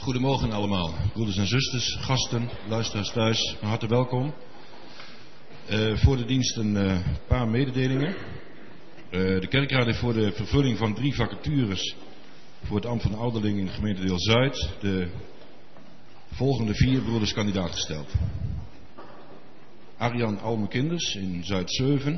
Goedemorgen allemaal, broeders en zusters, gasten, luisteraars thuis, van harte welkom. Voor de dienst een paar mededelingen. De kerkraad heeft voor de vervulling van 3 vacatures voor het ambt van ouderling in gemeentedeel Zuid de volgende 4 broeders kandidaat gesteld. Arjan Almekinders in Zuid 7,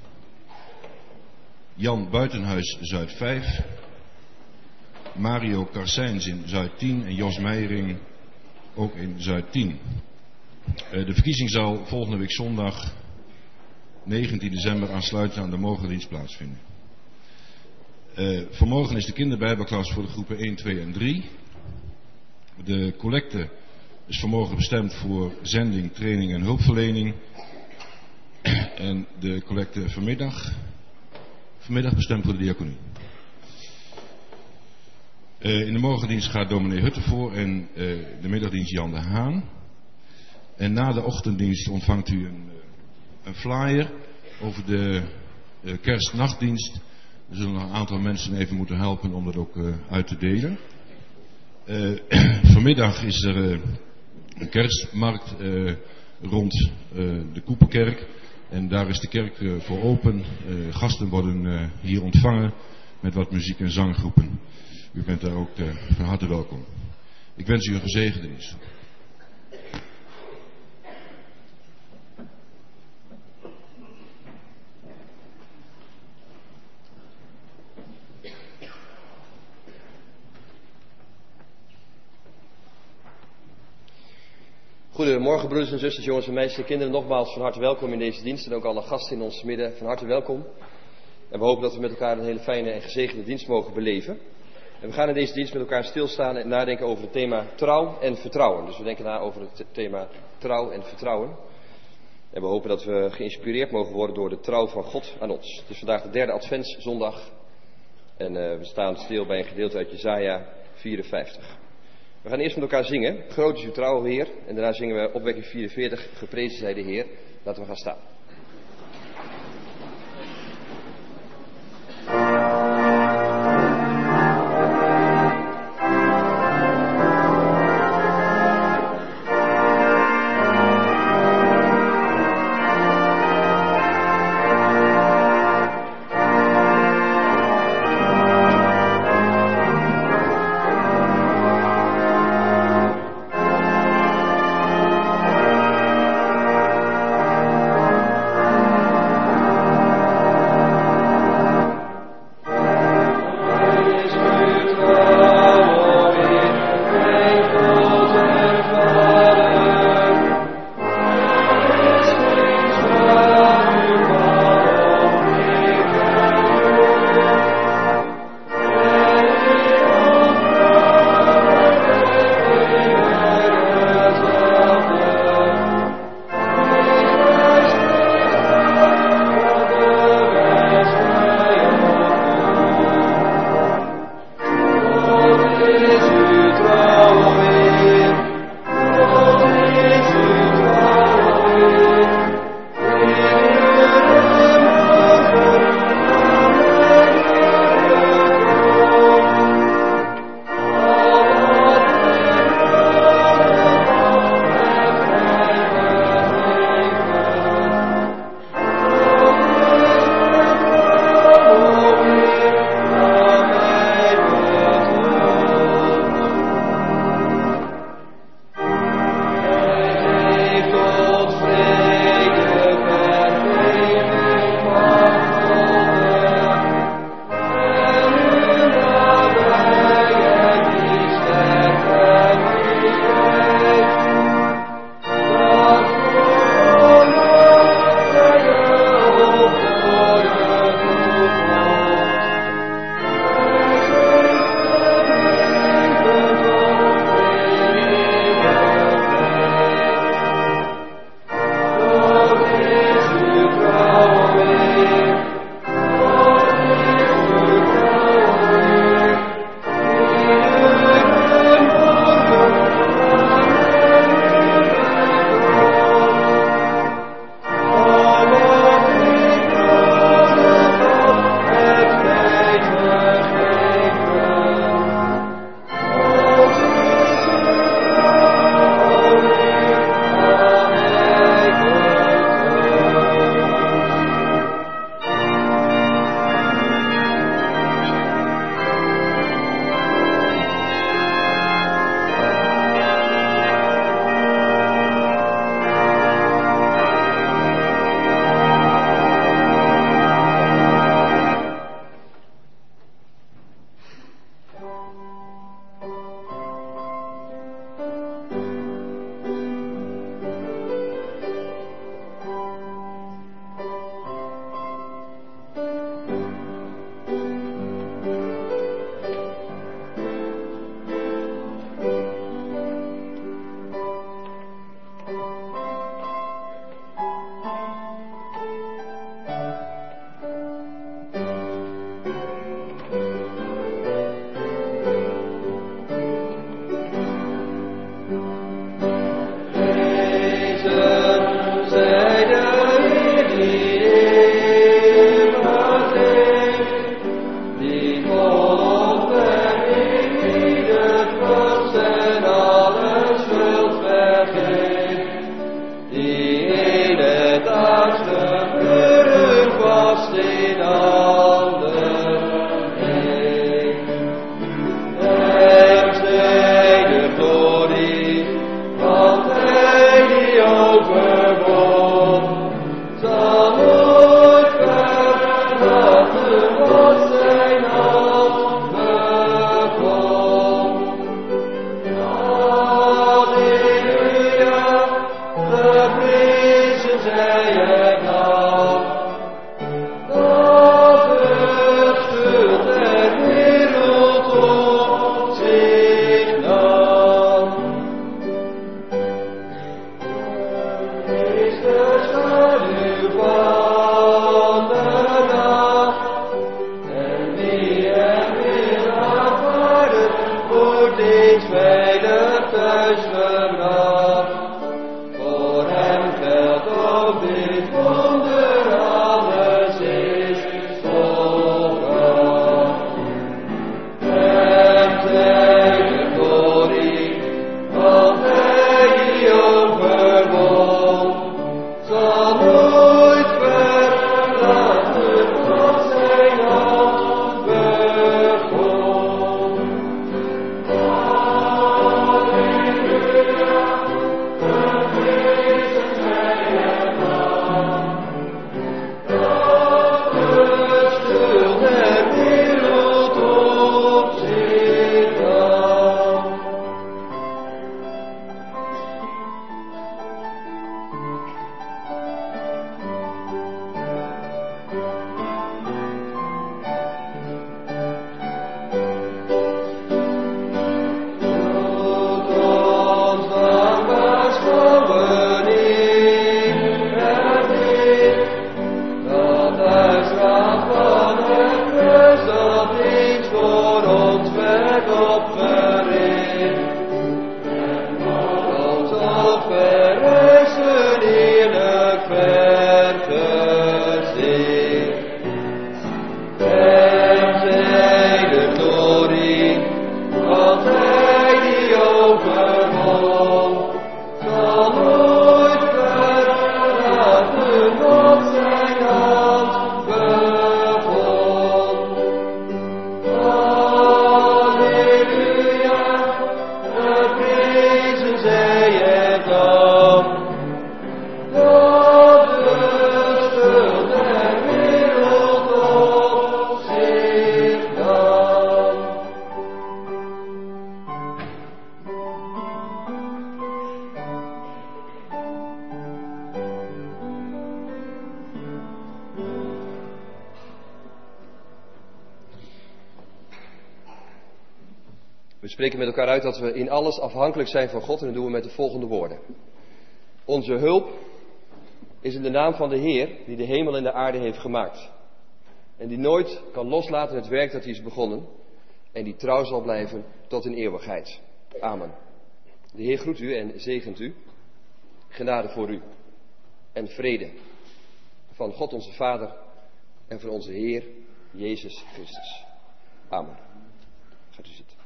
Jan Buitenhuis Zuid 5, Mario Karsijns in Zuid 10 en Jos Meijering ook in Zuid 10. De verkiezing zal volgende week zondag 19 december aansluitend aan de morgendienst plaatsvinden. Vanmorgen is de kinderbijbelklas voor de groepen 1, 2 en 3. De collecte is vanmorgen bestemd voor zending, training en hulpverlening. En de collecte vanmiddag bestemd voor de diaconie. In de morgendienst gaat dominee Hutte voor en de middagdienst Jan de Haan. En na de ochtenddienst ontvangt u een flyer over de kerstnachtdienst. Er zullen nog een aantal mensen even moeten helpen om dat ook uit te delen. Vanmiddag is er een kerstmarkt rond de Koepelkerk. En daar is de kerk voor open. Gasten worden hier ontvangen met wat muziek- en zanggroepen. U bent daar ook van harte welkom. Ik wens u een gezegende dienst. Goedemorgen broeders en zusters, jongens en meisjes en kinderen. Nogmaals van harte welkom in deze dienst en ook alle gasten in ons midden van harte welkom. En we hopen dat we met elkaar een hele fijne en gezegende dienst mogen beleven. En we gaan in deze dienst met elkaar stilstaan en nadenken over het thema trouw en vertrouwen. Dus we denken na over het thema trouw en vertrouwen. En we hopen dat we geïnspireerd mogen worden door de trouw van God aan ons. Het is vandaag de 3e Adventszondag en we staan stil bij een gedeelte uit Jesaja 54. We gaan eerst met elkaar zingen, groot is uw trouw, Heer. En daarna zingen we opwekking 44, geprezen zij de Heer. Laten we gaan staan. We spreken met elkaar uit dat we in alles afhankelijk zijn van God en dat doen we met de volgende woorden. Onze hulp is in de naam van de Heer die de hemel en de aarde heeft gemaakt. En die nooit kan loslaten het werk dat hij is begonnen en die trouw zal blijven tot in eeuwigheid. Amen. De Heer groet u en zegent u. Genade voor u en vrede van God onze Vader en van onze Heer Jezus Christus. Amen. Gaat u zitten.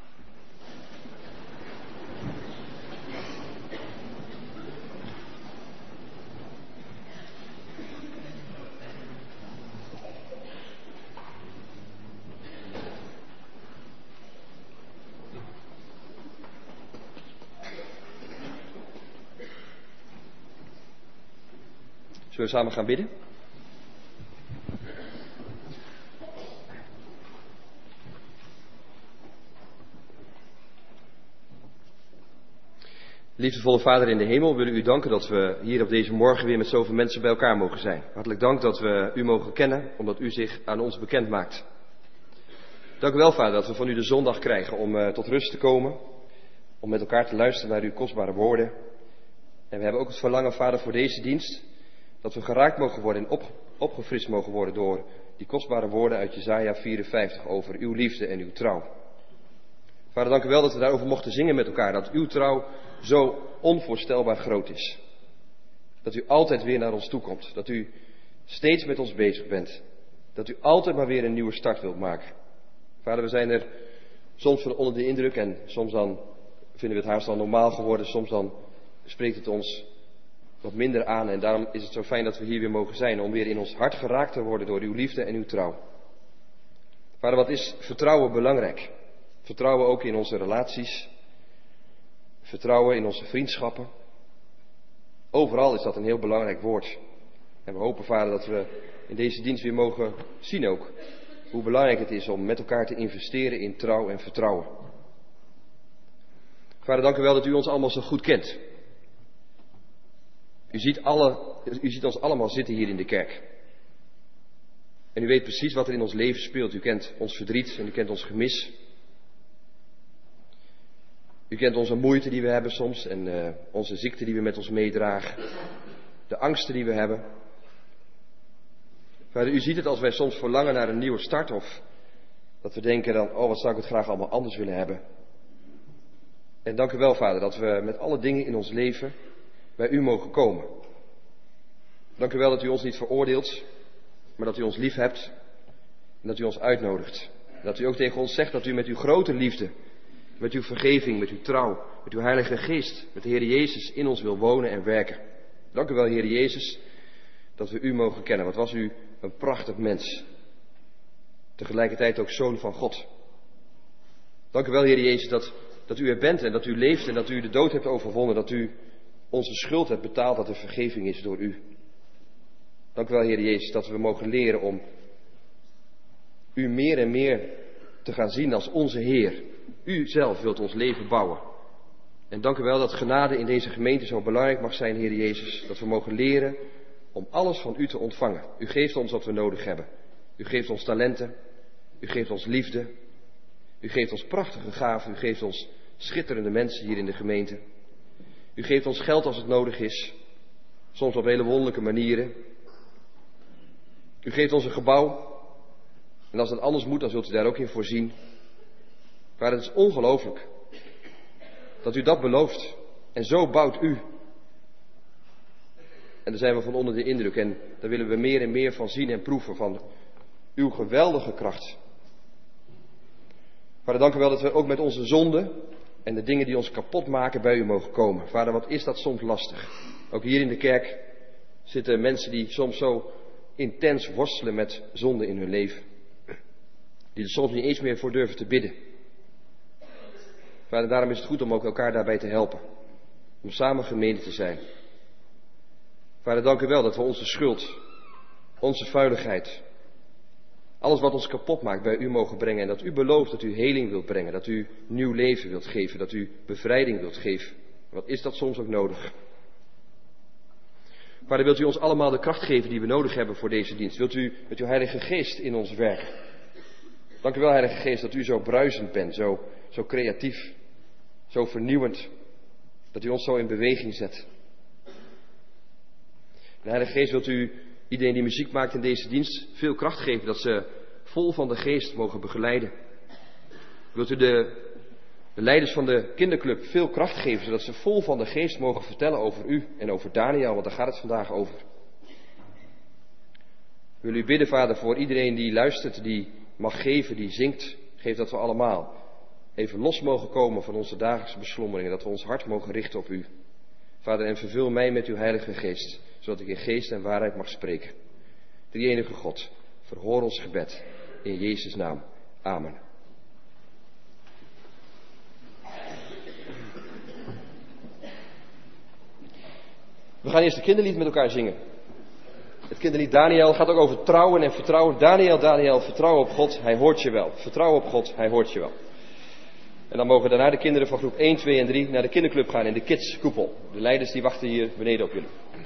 Zullen we samen gaan bidden? Liefdevolle Vader in de hemel, we willen u danken dat we hier op deze morgen weer met zoveel mensen bij elkaar mogen zijn. Hartelijk dank dat we u mogen kennen, omdat u zich aan ons bekend maakt. Dank u wel, Vader, dat we van u de zondag krijgen om tot rust te komen, om met elkaar te luisteren naar uw kostbare woorden. En we hebben ook het verlangen, Vader, voor deze dienst, dat we geraakt mogen worden en opgefrist mogen worden door die kostbare woorden uit Jesaja 54 over uw liefde en uw trouw. Vader, dank u wel dat we daarover mochten zingen met elkaar, dat uw trouw zo onvoorstelbaar groot is. Dat u altijd weer naar ons toe komt, dat u steeds met ons bezig bent, dat u altijd maar weer een nieuwe start wilt maken. Vader, we zijn er soms van onder de indruk en soms dan vinden we het haast al normaal geworden, soms dan spreekt het ons wat minder aan en daarom is het zo fijn dat we hier weer mogen zijn om weer in ons hart geraakt te worden door uw liefde en uw trouw. Vader, wat is vertrouwen belangrijk? Vertrouwen ook in onze relaties, vertrouwen in onze vriendschappen. Overal is dat een heel belangrijk woord. En we hopen, Vader, dat we in deze dienst weer mogen zien ook hoe belangrijk het is om met elkaar te investeren in trouw en vertrouwen. Vader, dank u wel dat u ons allemaal zo goed kent. U ziet ons allemaal zitten hier in de kerk. En u weet precies wat er in ons leven speelt. U kent ons verdriet en u kent ons gemis. U kent onze moeite die we hebben soms en onze ziekte die we met ons meedragen. De angsten die we hebben. Vader, u ziet het als wij soms verlangen naar een nieuwe start of dat we denken dan, oh wat zou ik het graag allemaal anders willen hebben. En dank u wel, Vader, dat we met alle dingen in ons leven bij u mogen komen. Dank u wel dat u ons niet veroordeelt, maar dat u ons lief hebt en dat u ons uitnodigt. En dat u ook tegen ons zegt dat u met uw grote liefde, met uw vergeving, met uw trouw, met uw Heilige Geest, met de Heer Jezus in ons wil wonen en werken. Dank u wel, Heer Jezus, dat we u mogen kennen. Wat was u een prachtig mens. Tegelijkertijd ook Zoon van God. Dank u wel, Heer Jezus, dat u er bent en dat u leeft en dat u de dood hebt overwonnen. Dat u onze schuld hebt betaald, dat er vergeving is door u. Dank u wel, Heer Jezus, dat we mogen leren om u meer en meer te gaan zien als onze Heer. U zelf wilt ons leven bouwen. En dank u wel dat genade in deze gemeente zo belangrijk mag zijn, Heer Jezus. Dat we mogen leren om alles van u te ontvangen. U geeft ons wat we nodig hebben. U geeft ons talenten. U geeft ons liefde. U geeft ons prachtige gaven. U geeft ons schitterende mensen hier in de gemeente. U geeft ons geld als het nodig is. Soms op hele wonderlijke manieren. U geeft ons een gebouw. En als het anders moet, dan zult u daar ook in voorzien. Maar het is ongelooflijk dat u dat belooft. En zo bouwt u. En daar zijn we van onder de indruk. En daar willen we meer en meer van zien en proeven. Van uw geweldige kracht. Vader, dank u wel dat we ook met onze zonden en de dingen die ons kapot maken bij u mogen komen. Vader, wat is dat soms lastig. Ook hier in de kerk zitten mensen die soms zo intens worstelen met zonde in hun leven. Die er soms niet eens meer voor durven te bidden. Vader, daarom is het goed om ook elkaar daarbij te helpen. Om samen gemeente te zijn. Vader, dank u wel dat we onze schuld, onze vuiligheid, alles wat ons kapot maakt bij u mogen brengen. En dat u belooft dat u heling wilt brengen. Dat u nieuw leven wilt geven. Dat u bevrijding wilt geven. Wat is dat soms ook nodig? Vader, wilt u ons allemaal de kracht geven die we nodig hebben voor deze dienst? Wilt u met uw Heilige Geest in ons werken? Dank u wel, Heilige Geest, dat u zo bruisend bent, zo creatief, zo vernieuwend. Dat u ons zo in beweging zet. En Heilige Geest, wilt u iedereen die muziek maakt in deze dienst veel kracht geven, dat ze vol van de Geest mogen begeleiden. Wilt u de leiders van de kinderclub veel kracht geven, zodat ze vol van de Geest mogen vertellen over u en over Daniel, want daar gaat het vandaag over. Wil u bidden, Vader, voor iedereen die luistert, die mag geven, die zingt. Geef dat we allemaal even los mogen komen van onze dagelijkse beslommeringen, dat we ons hart mogen richten op u. Vader, en vervul mij met uw Heilige Geest, zodat ik in geest en waarheid mag spreken. Drie-enige God, verhoor ons gebed. In Jezus' naam. Amen. We gaan eerst het kinderlied met elkaar zingen. Het kinderlied Daniel gaat ook over trouwen en vertrouwen. Daniel, Daniel, vertrouw op God, hij hoort je wel. Vertrouw op God, hij hoort je wel. En dan mogen daarna de kinderen van groep 1, 2 en 3 naar de kinderclub gaan in de kidskoepel. De leiders die wachten hier beneden op jullie.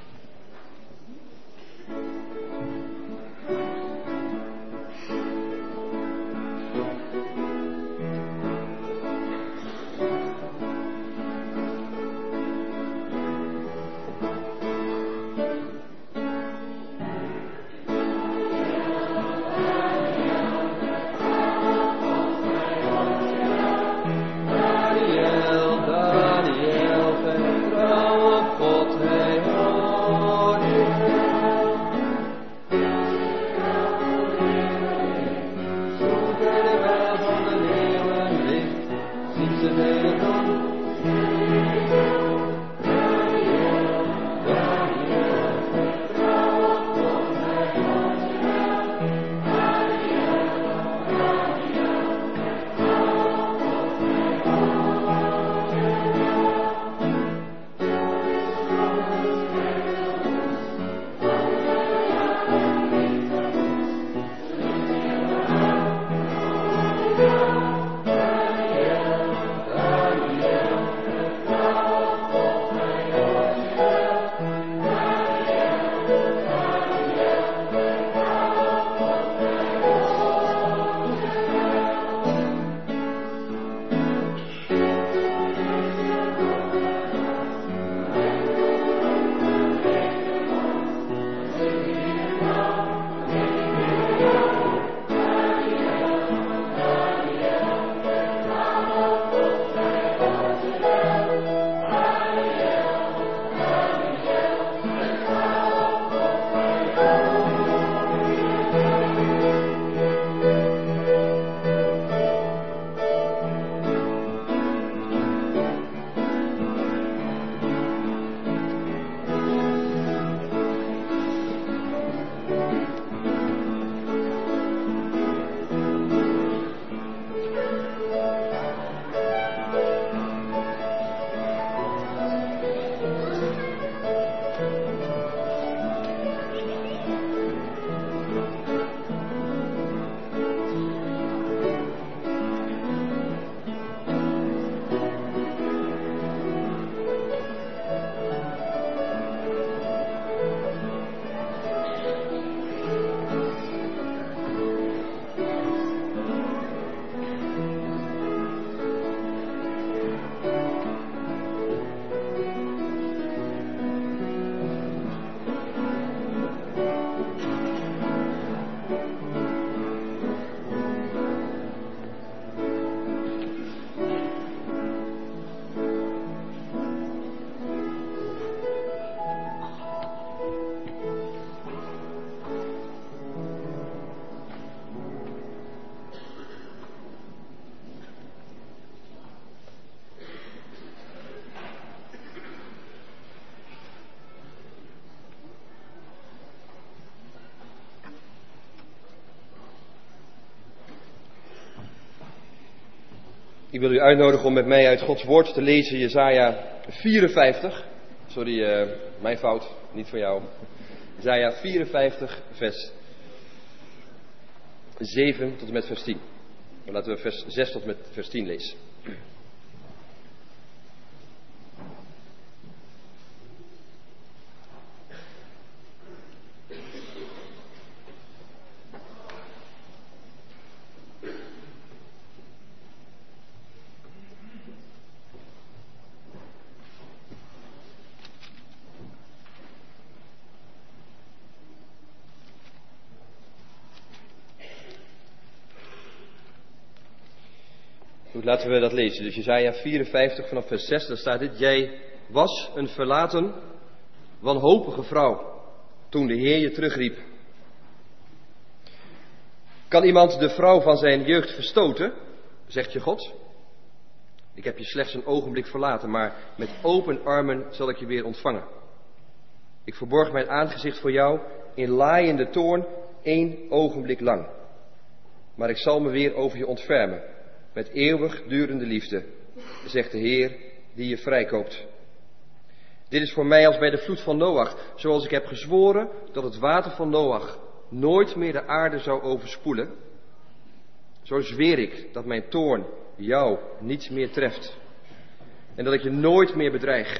Ik wil u uitnodigen om met mij uit Gods woord te lezen Jesaja 54. Sorry, mijn fout, niet van jou. Jesaja 54, vers 7 tot en met vers 10. Dan laten we vers 6 tot en met vers 10 lezen. Goed, laten we dat lezen. Dus Jesaja 54 vanaf vers 6, daar staat dit. Jij was een verlaten, wanhopige vrouw, toen de Heer je terugriep. Kan iemand de vrouw van zijn jeugd verstoten, zegt je God? Ik heb je slechts een ogenblik verlaten, maar met open armen zal ik je weer ontvangen. Ik verborg mijn aangezicht voor jou in laaiende toorn 1 ogenblik lang. Maar ik zal me weer over je ontfermen, met eeuwig durende liefde, zegt de Heer die je vrijkoopt. Dit is voor mij als bij de vloed van Noach, zoals ik heb gezworen dat het water van Noach nooit meer de aarde zou overspoelen. Zo zweer ik dat mijn toorn jou niets meer treft en dat ik je nooit meer bedreig.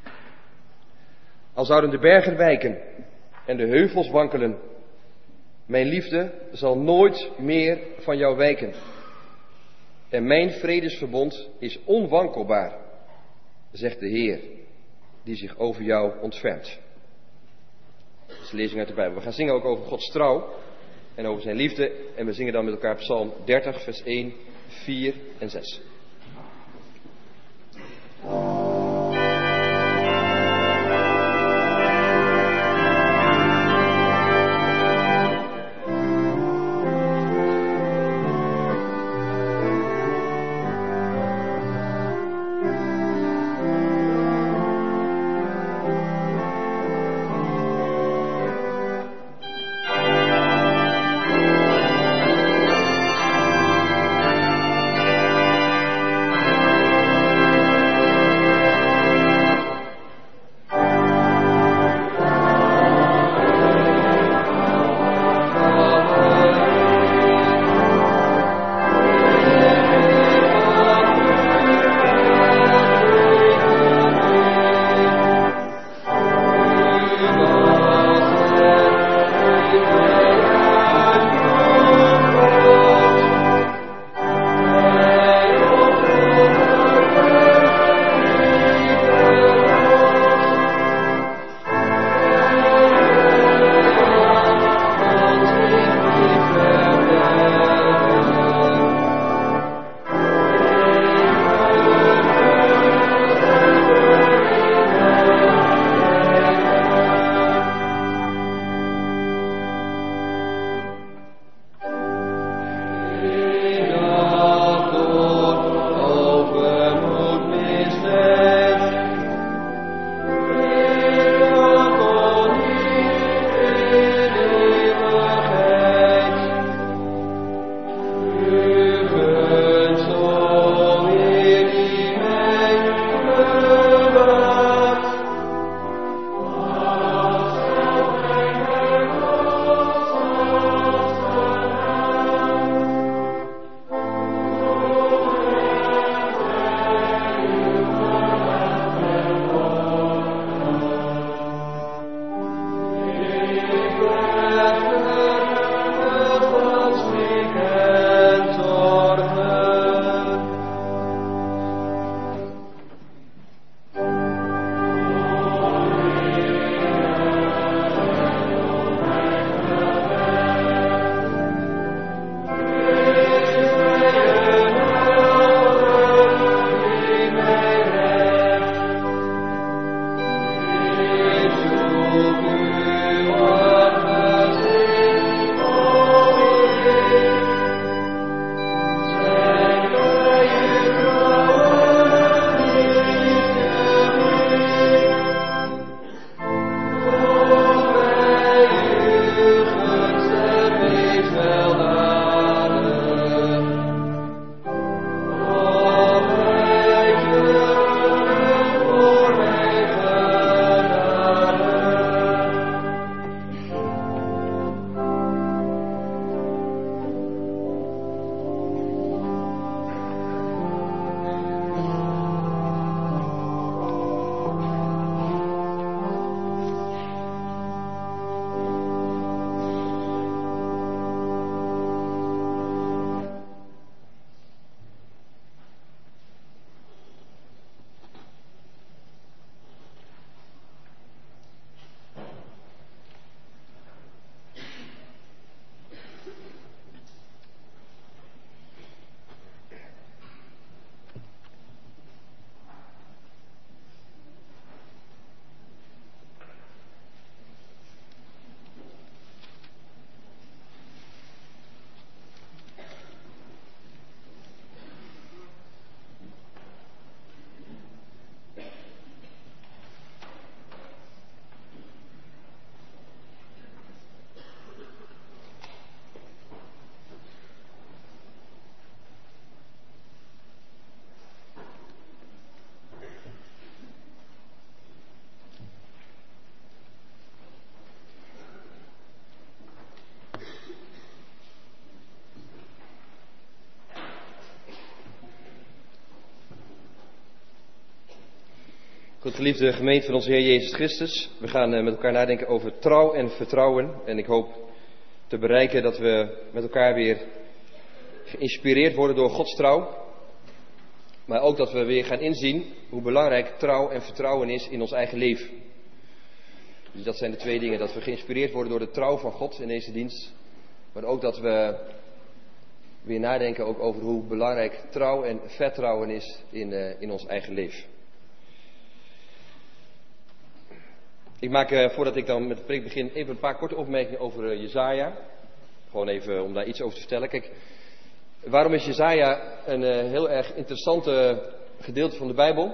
Al zouden de bergen wijken en de heuvels wankelen, mijn liefde zal nooit meer van jou wijken. En mijn vredesverbond is onwankelbaar, zegt de Heer, die zich over jou ontfermt. Dat is de lezing uit de Bijbel. We gaan zingen ook over Gods trouw en over zijn liefde. En we zingen dan met elkaar Psalm 30, vers 1, 4 en 6. Goed, geliefde gemeente van onze Heer Jezus Christus. We gaan met elkaar nadenken over trouw en vertrouwen. En ik hoop te bereiken dat we met elkaar weer geïnspireerd worden door Gods trouw. Maar ook dat we weer gaan inzien hoe belangrijk trouw en vertrouwen is in ons eigen leven. Dus dat zijn de twee dingen. Dat we geïnspireerd worden door de trouw van God in deze dienst. Maar ook dat we weer nadenken ook over hoe belangrijk trouw en vertrouwen is in ons eigen leven. Ik maak, voordat ik dan met de preek begin, even een paar korte opmerkingen over Jesaja. Gewoon even om daar iets over te vertellen. Kijk, waarom is Jesaja een heel erg interessante gedeelte van de Bijbel?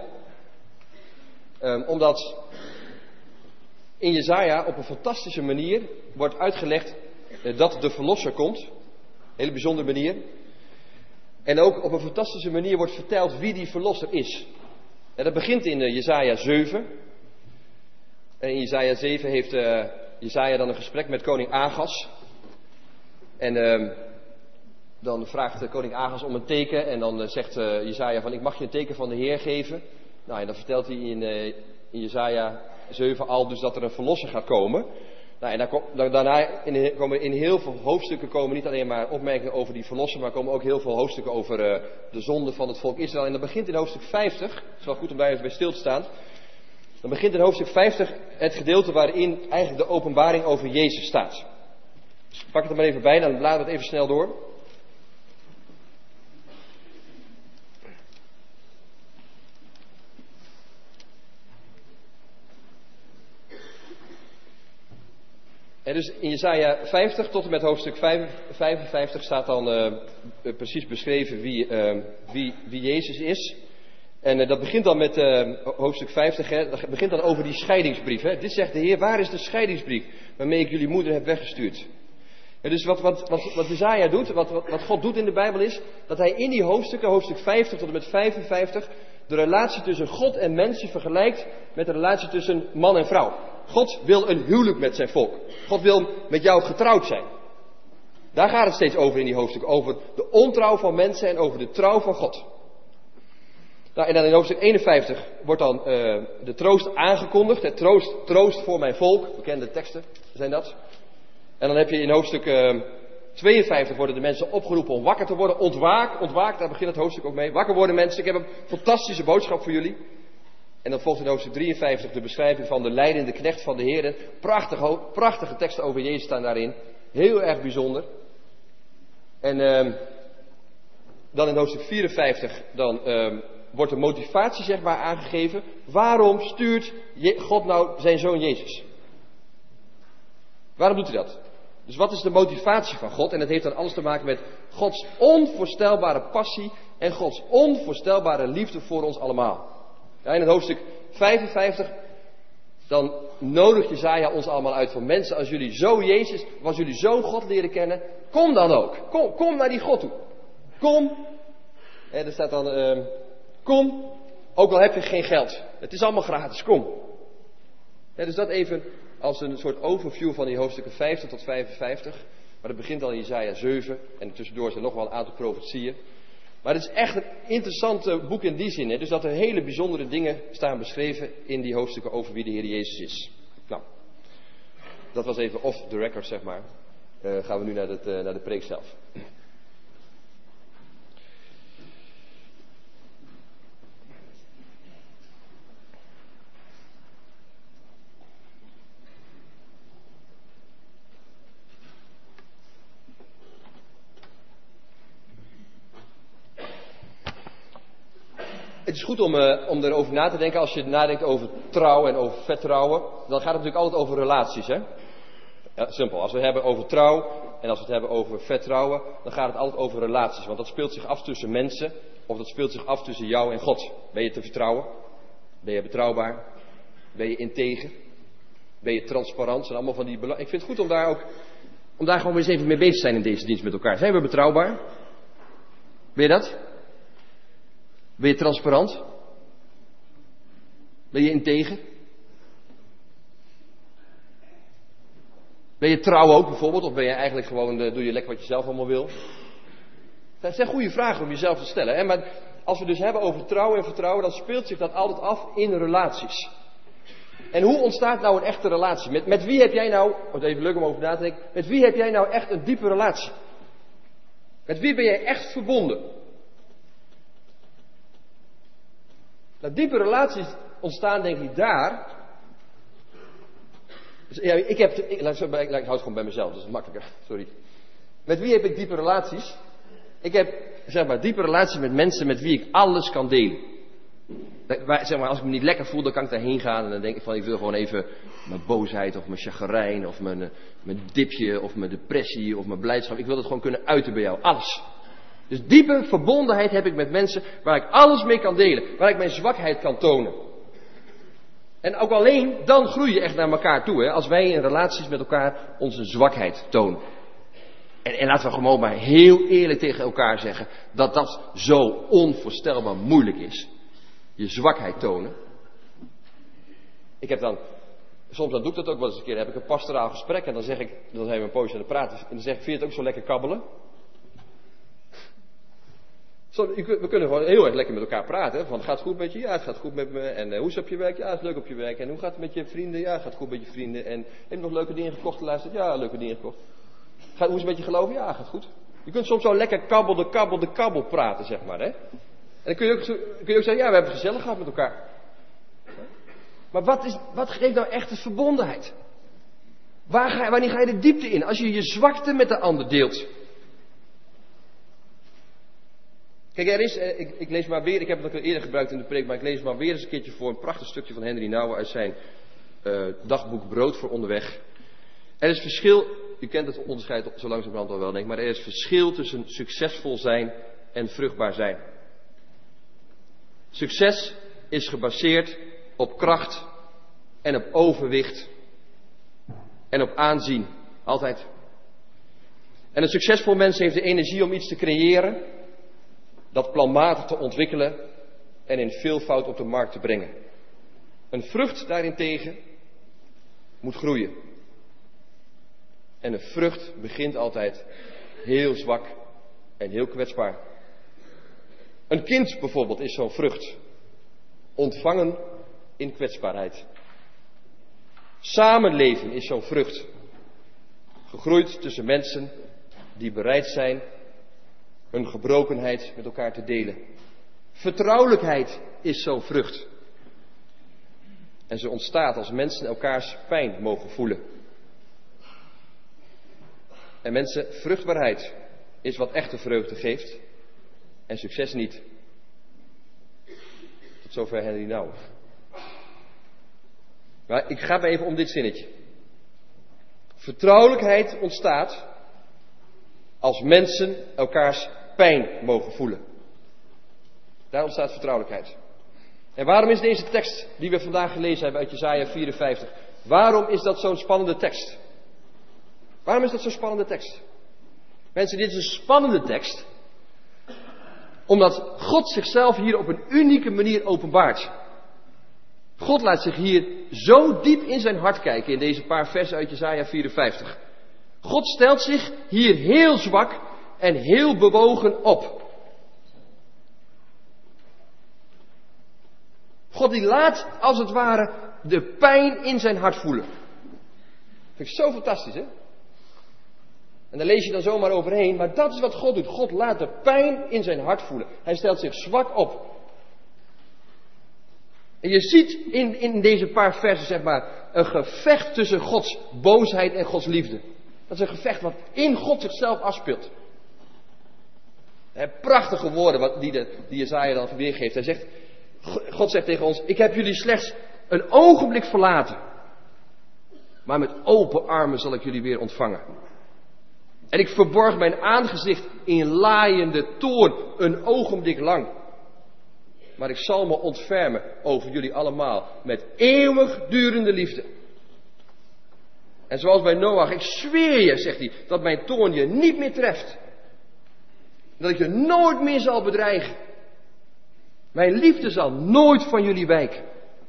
Omdat in Jesaja op een fantastische manier wordt uitgelegd dat de verlosser komt. Een hele bijzondere manier. En ook op een fantastische manier wordt verteld wie die verlosser is. En dat begint in Jesaja 7. En in Jesaja 7 heeft Jesaja dan een gesprek met koning Agas. En dan vraagt koning Agas om een teken. En dan zegt Jesaja van, ik mag je een teken van de Heer geven. Nou, en dan vertelt hij in Jesaja 7 al dus dat er een verlosser gaat komen. Nou, en daarna komen in heel veel hoofdstukken komen niet alleen maar opmerkingen over die verlosser, maar komen ook heel veel hoofdstukken over de zonde van het volk Israël. En dat begint in hoofdstuk 50. Het is wel goed om daar even bij stil te staan. Dan begint in hoofdstuk 50 het gedeelte waarin eigenlijk de openbaring over Jezus staat. Dus pak het er maar even bij, dan bladeren we het even snel door. En dus in Jesaja 50 tot en met hoofdstuk 55 staat dan precies beschreven wie Jezus is. En dat begint dan met hoofdstuk 50, hè, dat begint dan over die scheidingsbrief. Hè. Dit zegt de Heer, waar is de scheidingsbrief waarmee ik jullie moeder heb weggestuurd? En dus wat Jesaja doet, wat God doet in de Bijbel is, dat hij in die hoofdstukken, hoofdstuk 50 tot en met 55, de relatie tussen God en mensen vergelijkt met de relatie tussen man en vrouw. God wil een huwelijk met zijn volk. God wil met jou getrouwd zijn. Daar gaat het steeds over in die hoofdstukken. Over de ontrouw van mensen en over de trouw van God. Nou, en dan in hoofdstuk 51 wordt dan de troost aangekondigd. Het troost voor mijn volk. Bekende teksten zijn dat. En dan heb je in hoofdstuk 52 worden de mensen opgeroepen om wakker te worden. Ontwaak, daar begint het hoofdstuk ook mee. Wakker worden mensen, ik heb een fantastische boodschap voor jullie. En dan volgt in hoofdstuk 53 de beschrijving van de leidende knecht van de Heer. Prachtige teksten over Jezus staan daarin. Heel erg bijzonder. En dan in hoofdstuk 54 dan wordt de motivatie zeg maar aangegeven. Waarom stuurt God nou zijn zoon Jezus? Waarom doet hij dat? Dus wat is de motivatie van God? En dat heeft dan alles te maken met Gods onvoorstelbare passie en Gods onvoorstelbare liefde voor ons allemaal. Ja, in het hoofdstuk 55, dan nodigt Jesaja ons allemaal uit van mensen, als jullie zo God leren kennen, kom dan ook. Kom naar die God toe. Kom. En er staat dan, kom, ook al heb je geen geld. Het is allemaal gratis, kom. Ja, dus dat even als een soort overview van die hoofdstukken 50 tot 55. Maar dat begint al in Jesaja 7 en tussendoor zijn nog wel een aantal profetieën. Maar het is echt een interessant boek in die zin. Hè? Dus dat er hele bijzondere dingen staan beschreven in die hoofdstukken over wie de Heer Jezus is. Nou, dat was even off the record, zeg maar. Gaan we nu naar de preek zelf. Het is goed om erover na te denken. Als je nadenkt over trouw en over vertrouwen, dan gaat het natuurlijk altijd over relaties, hè? Ja, simpel. Als we het hebben over trouw en als we het hebben over vertrouwen, dan gaat het altijd over relaties. Want dat speelt zich af tussen mensen, of dat speelt zich af tussen jou en God. Ben je te vertrouwen? Ben je betrouwbaar? Ben je integer? Ben je transparant? Dat zijn allemaal van die belangen. Ik vind het goed om daar gewoon eens even mee bezig te zijn in deze dienst met elkaar. Zijn we betrouwbaar? Ben je dat? Ben je transparant? Ben je integer? Ben je trouw ook bijvoorbeeld? Of ben je eigenlijk gewoon, doe je lekker wat je zelf allemaal wil? Dat zijn goede vragen om jezelf te stellen. Hè? Maar als we dus hebben over trouw en vertrouwen, dan speelt zich dat altijd af in relaties. En hoe ontstaat nou een echte relatie? Met wie heb jij nou, het is even leuk om over na te denken, met wie heb jij nou echt een diepe relatie? Met wie ben jij echt verbonden? Nou, diepe relaties ontstaan denk ik daar. Dus, ja, ik hou het gewoon bij mezelf, dat is makkelijker, sorry. Met wie heb ik diepe relaties? Ik heb, zeg maar, diepe relaties met mensen met wie ik alles kan delen. Zeg maar, als ik me niet lekker voel, dan kan ik daarheen gaan en dan denk ik van, ik wil gewoon even mijn boosheid of mijn chagrijn of mijn dipje of mijn depressie of mijn blijdschap. Ik wil het gewoon kunnen uiten bij jou, alles. Dus diepe verbondenheid heb ik met mensen waar ik alles mee kan delen, waar ik mijn zwakheid kan tonen. En ook alleen dan groei je echt naar elkaar toe, hè, als wij in relaties met elkaar onze zwakheid tonen. En laten we gewoon maar heel eerlijk tegen elkaar zeggen dat dat zo onvoorstelbaar moeilijk is. Je zwakheid tonen. Ik heb dan, soms dan doe ik dat ook wel eens een keer, dan heb ik een pastoraal gesprek en dan zeg ik, dan zijn we een poosje aan het praten, en dan zeg ik, vind je het ook zo lekker kabbelen? We kunnen gewoon heel erg lekker met elkaar praten. Hè? Van, gaat het goed met je? Ja, het gaat goed met me. En hoe is het op je werk? Ja, het is leuk op je werk. En hoe gaat het met je vrienden? Ja, het gaat goed met je vrienden. En heb je nog leuke dingen gekocht de laatste tijd? Ja, leuke dingen gekocht. Hoe is het met je geloof? Ja, gaat goed. Je kunt soms zo lekker kabbel praten, zeg maar. Hè? En dan kun je ook zeggen, ja, we hebben het gezellig gehad met elkaar. Maar wat geeft nou echt de verbondenheid? Wanneer ga je de diepte in? Als je je zwakte met de ander deelt. Kijk, ik lees maar weer, ik heb het ook al eerder gebruikt in de preek, maar ik lees maar weer eens een keertje voor een prachtig stukje van Henry Nouwen uit zijn dagboek Brood voor onderweg. Er is verschil, u kent het onderscheid zo langzamerhand al wel, denk ik, maar er is verschil tussen succesvol zijn en vruchtbaar zijn. Succes is gebaseerd op kracht en op overwicht en op aanzien, altijd. En een succesvol mens heeft de energie om iets te creëren, dat planmatig te ontwikkelen en in veelvoud op de markt te brengen. Een vrucht daarentegen moet groeien. En een vrucht begint altijd heel zwak en heel kwetsbaar. Een kind bijvoorbeeld is zo'n vrucht. Ontvangen in kwetsbaarheid. Samenleven is zo'n vrucht. Gegroeid tussen mensen die bereid zijn hun gebrokenheid met elkaar te delen. Vertrouwelijkheid is zo'n vrucht. En ze ontstaat als mensen elkaars pijn mogen voelen. En mensen, vruchtbaarheid is wat echte vreugde geeft. En succes niet. Tot zover Henry Nouwen. Maar ik ga me even om dit zinnetje. Vertrouwelijkheid ontstaat als mensen elkaars pijn mogen voelen. Daar ontstaat vertrouwelijkheid. En waarom is deze tekst die we vandaag gelezen hebben uit Jesaja 54, waarom is dat zo'n spannende tekst? Waarom is dat zo'n spannende tekst? Mensen, dit is een spannende tekst, omdat God zichzelf hier op een unieke manier openbaart. God laat zich hier zo diep in zijn hart kijken in deze paar versen uit Jesaja 54. God stelt zich hier heel zwak en heel bewogen op. God die laat als het ware de pijn in zijn hart voelen. Vind ik zo fantastisch, hè? En daar lees je dan zomaar overheen, maar dat is wat God doet. God laat de pijn in zijn hart voelen. Hij stelt zich zwak op. En je ziet in deze paar versen, zeg maar, een gevecht tussen Gods boosheid en Gods liefde. Dat is een gevecht wat in God zichzelf afspeelt. Prachtige woorden die Jesaja dan weergeeft. Hij zegt, God zegt tegen ons, ik heb jullie slechts een ogenblik verlaten. Maar met open armen zal ik jullie weer ontvangen. En ik verborg mijn aangezicht in laaiende toorn een ogenblik lang. Maar ik zal me ontfermen over jullie allemaal met eeuwigdurende liefde. En zoals bij Noach, ik zweer je, zegt hij, dat mijn toorn je niet meer treft. Dat ik je nooit meer zal bedreigen. Mijn liefde zal nooit van jullie wijken.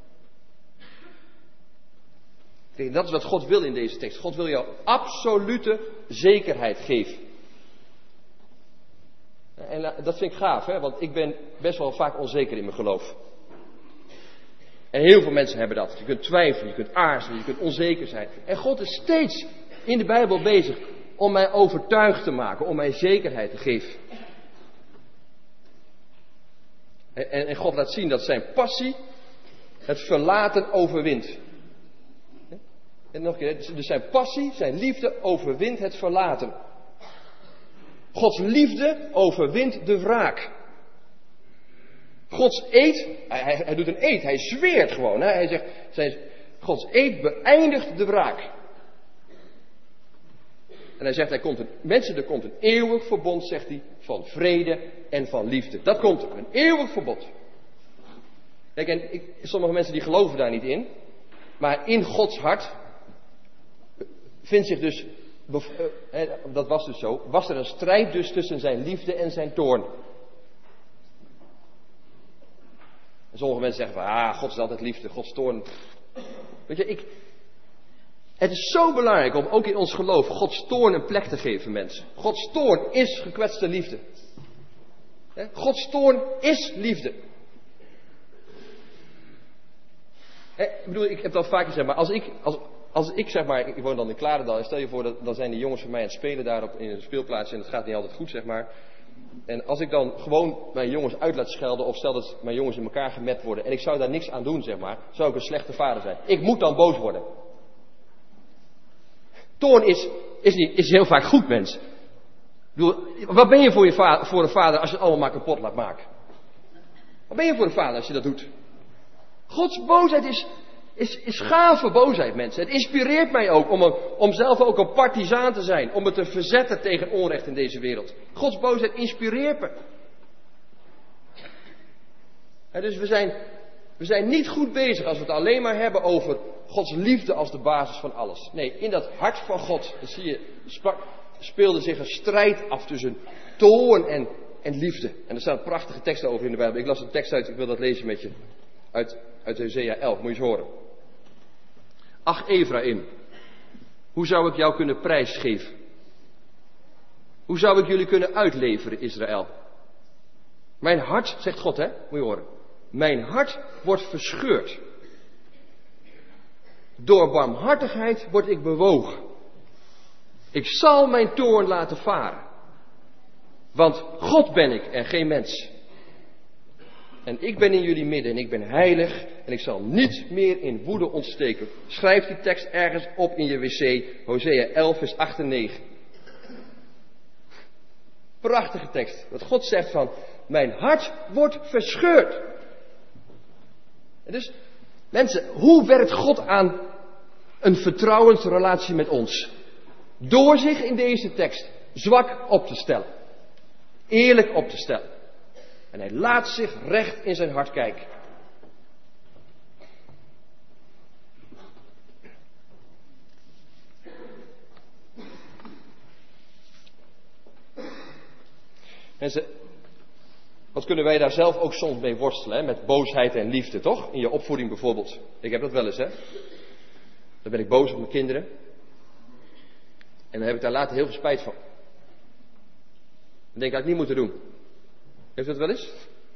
Kijk, dat is wat God wil in deze tekst. God wil jou absolute zekerheid geven. En dat vind ik gaaf, hè? Want ik ben best wel vaak onzeker in mijn geloof. En heel veel mensen hebben dat. Je kunt twijfelen, je kunt aarzelen, je kunt onzeker zijn. En God is steeds in de Bijbel bezig om mij overtuigd te maken, om mij zekerheid te geven. En God laat zien dat zijn passie het verlaten overwint. En nog een keer, dus zijn passie, zijn liefde overwint het verlaten. Gods liefde overwint de wraak. Gods eed, hij doet een eed, hij zweert gewoon. Hè? Hij zegt, Gods eed beëindigt de wraak. En hij zegt, er komt een eeuwig verbond, zegt hij, van vrede en van liefde. Dat komt er, een eeuwig verbond. Kijk, en sommige mensen die geloven daar niet in. Maar in Gods hart vindt zich dus, dat was dus zo, was er een strijd dus tussen zijn liefde en zijn toorn. En sommige mensen zeggen van, God is altijd liefde, Gods toorn. Weet je, het is zo belangrijk om ook in ons geloof Gods toorn een plek te geven, mensen. Gods toorn is gekwetste liefde. Gods toorn is liefde. Ik bedoel, ik heb het al vaker gezegd, maar als ik zeg maar, ik woon dan in Klarendal, en stel je voor, dan zijn die jongens van mij aan het spelen daar in een speelplaats en het gaat niet altijd goed, zeg maar. En als ik dan gewoon mijn jongens uit laat schelden, of stel dat mijn jongens in elkaar gemet worden, en ik zou daar niks aan doen, zeg maar, zou ik een slechte vader zijn. Ik moet dan boos worden. Toorn is heel vaak goed, mensen. Ik bedoel, wat ben je voor een vader als je het allemaal maar kapot laat maken? Wat ben je voor een vader als je dat doet? Gods boosheid is gave boosheid, mensen. Het inspireert mij ook om zelf ook een partisaan te zijn. Om me te verzetten tegen onrecht in deze wereld. Gods boosheid inspireert me. Dus we zijn niet goed bezig als we het alleen maar hebben over Gods liefde als de basis van alles. Nee, in dat hart van God, dat zie je, speelde zich een strijd af tussen toorn en liefde. En er staan prachtige teksten over in de Bijbel. Ik las een tekst uit, ik wil dat lezen met je. Uit Hosea 11, moet je eens horen. Ach, Efraïm, hoe zou ik jou kunnen prijsgeven? Hoe zou ik jullie kunnen uitleveren, Israël? Mijn hart, zegt God, hè, moet je horen. Mijn hart wordt verscheurd. Door barmhartigheid word ik bewogen. Ik zal mijn toorn laten varen. Want God ben ik en geen mens. En ik ben in jullie midden en ik ben heilig en ik zal niet meer in woede ontsteken. Schrijf die tekst ergens op in je wc, Hosea 11 vers 8 en 9. Prachtige tekst. Dat God zegt van, mijn hart wordt verscheurd. En dus, mensen, hoe werkt God aan een vertrouwensrelatie met ons? Door zich in deze tekst zwak op te stellen. Eerlijk op te stellen. En hij laat zich recht in zijn hart kijken. Mensen, wat kunnen wij daar zelf ook soms mee worstelen, hè? Met boosheid en liefde, toch? In je opvoeding bijvoorbeeld. Ik heb dat wel eens, hè. Dan ben ik boos op mijn kinderen. En dan heb ik daar later heel veel spijt van. Dan denk ik, had ik niet moeten doen. Heeft u dat wel eens?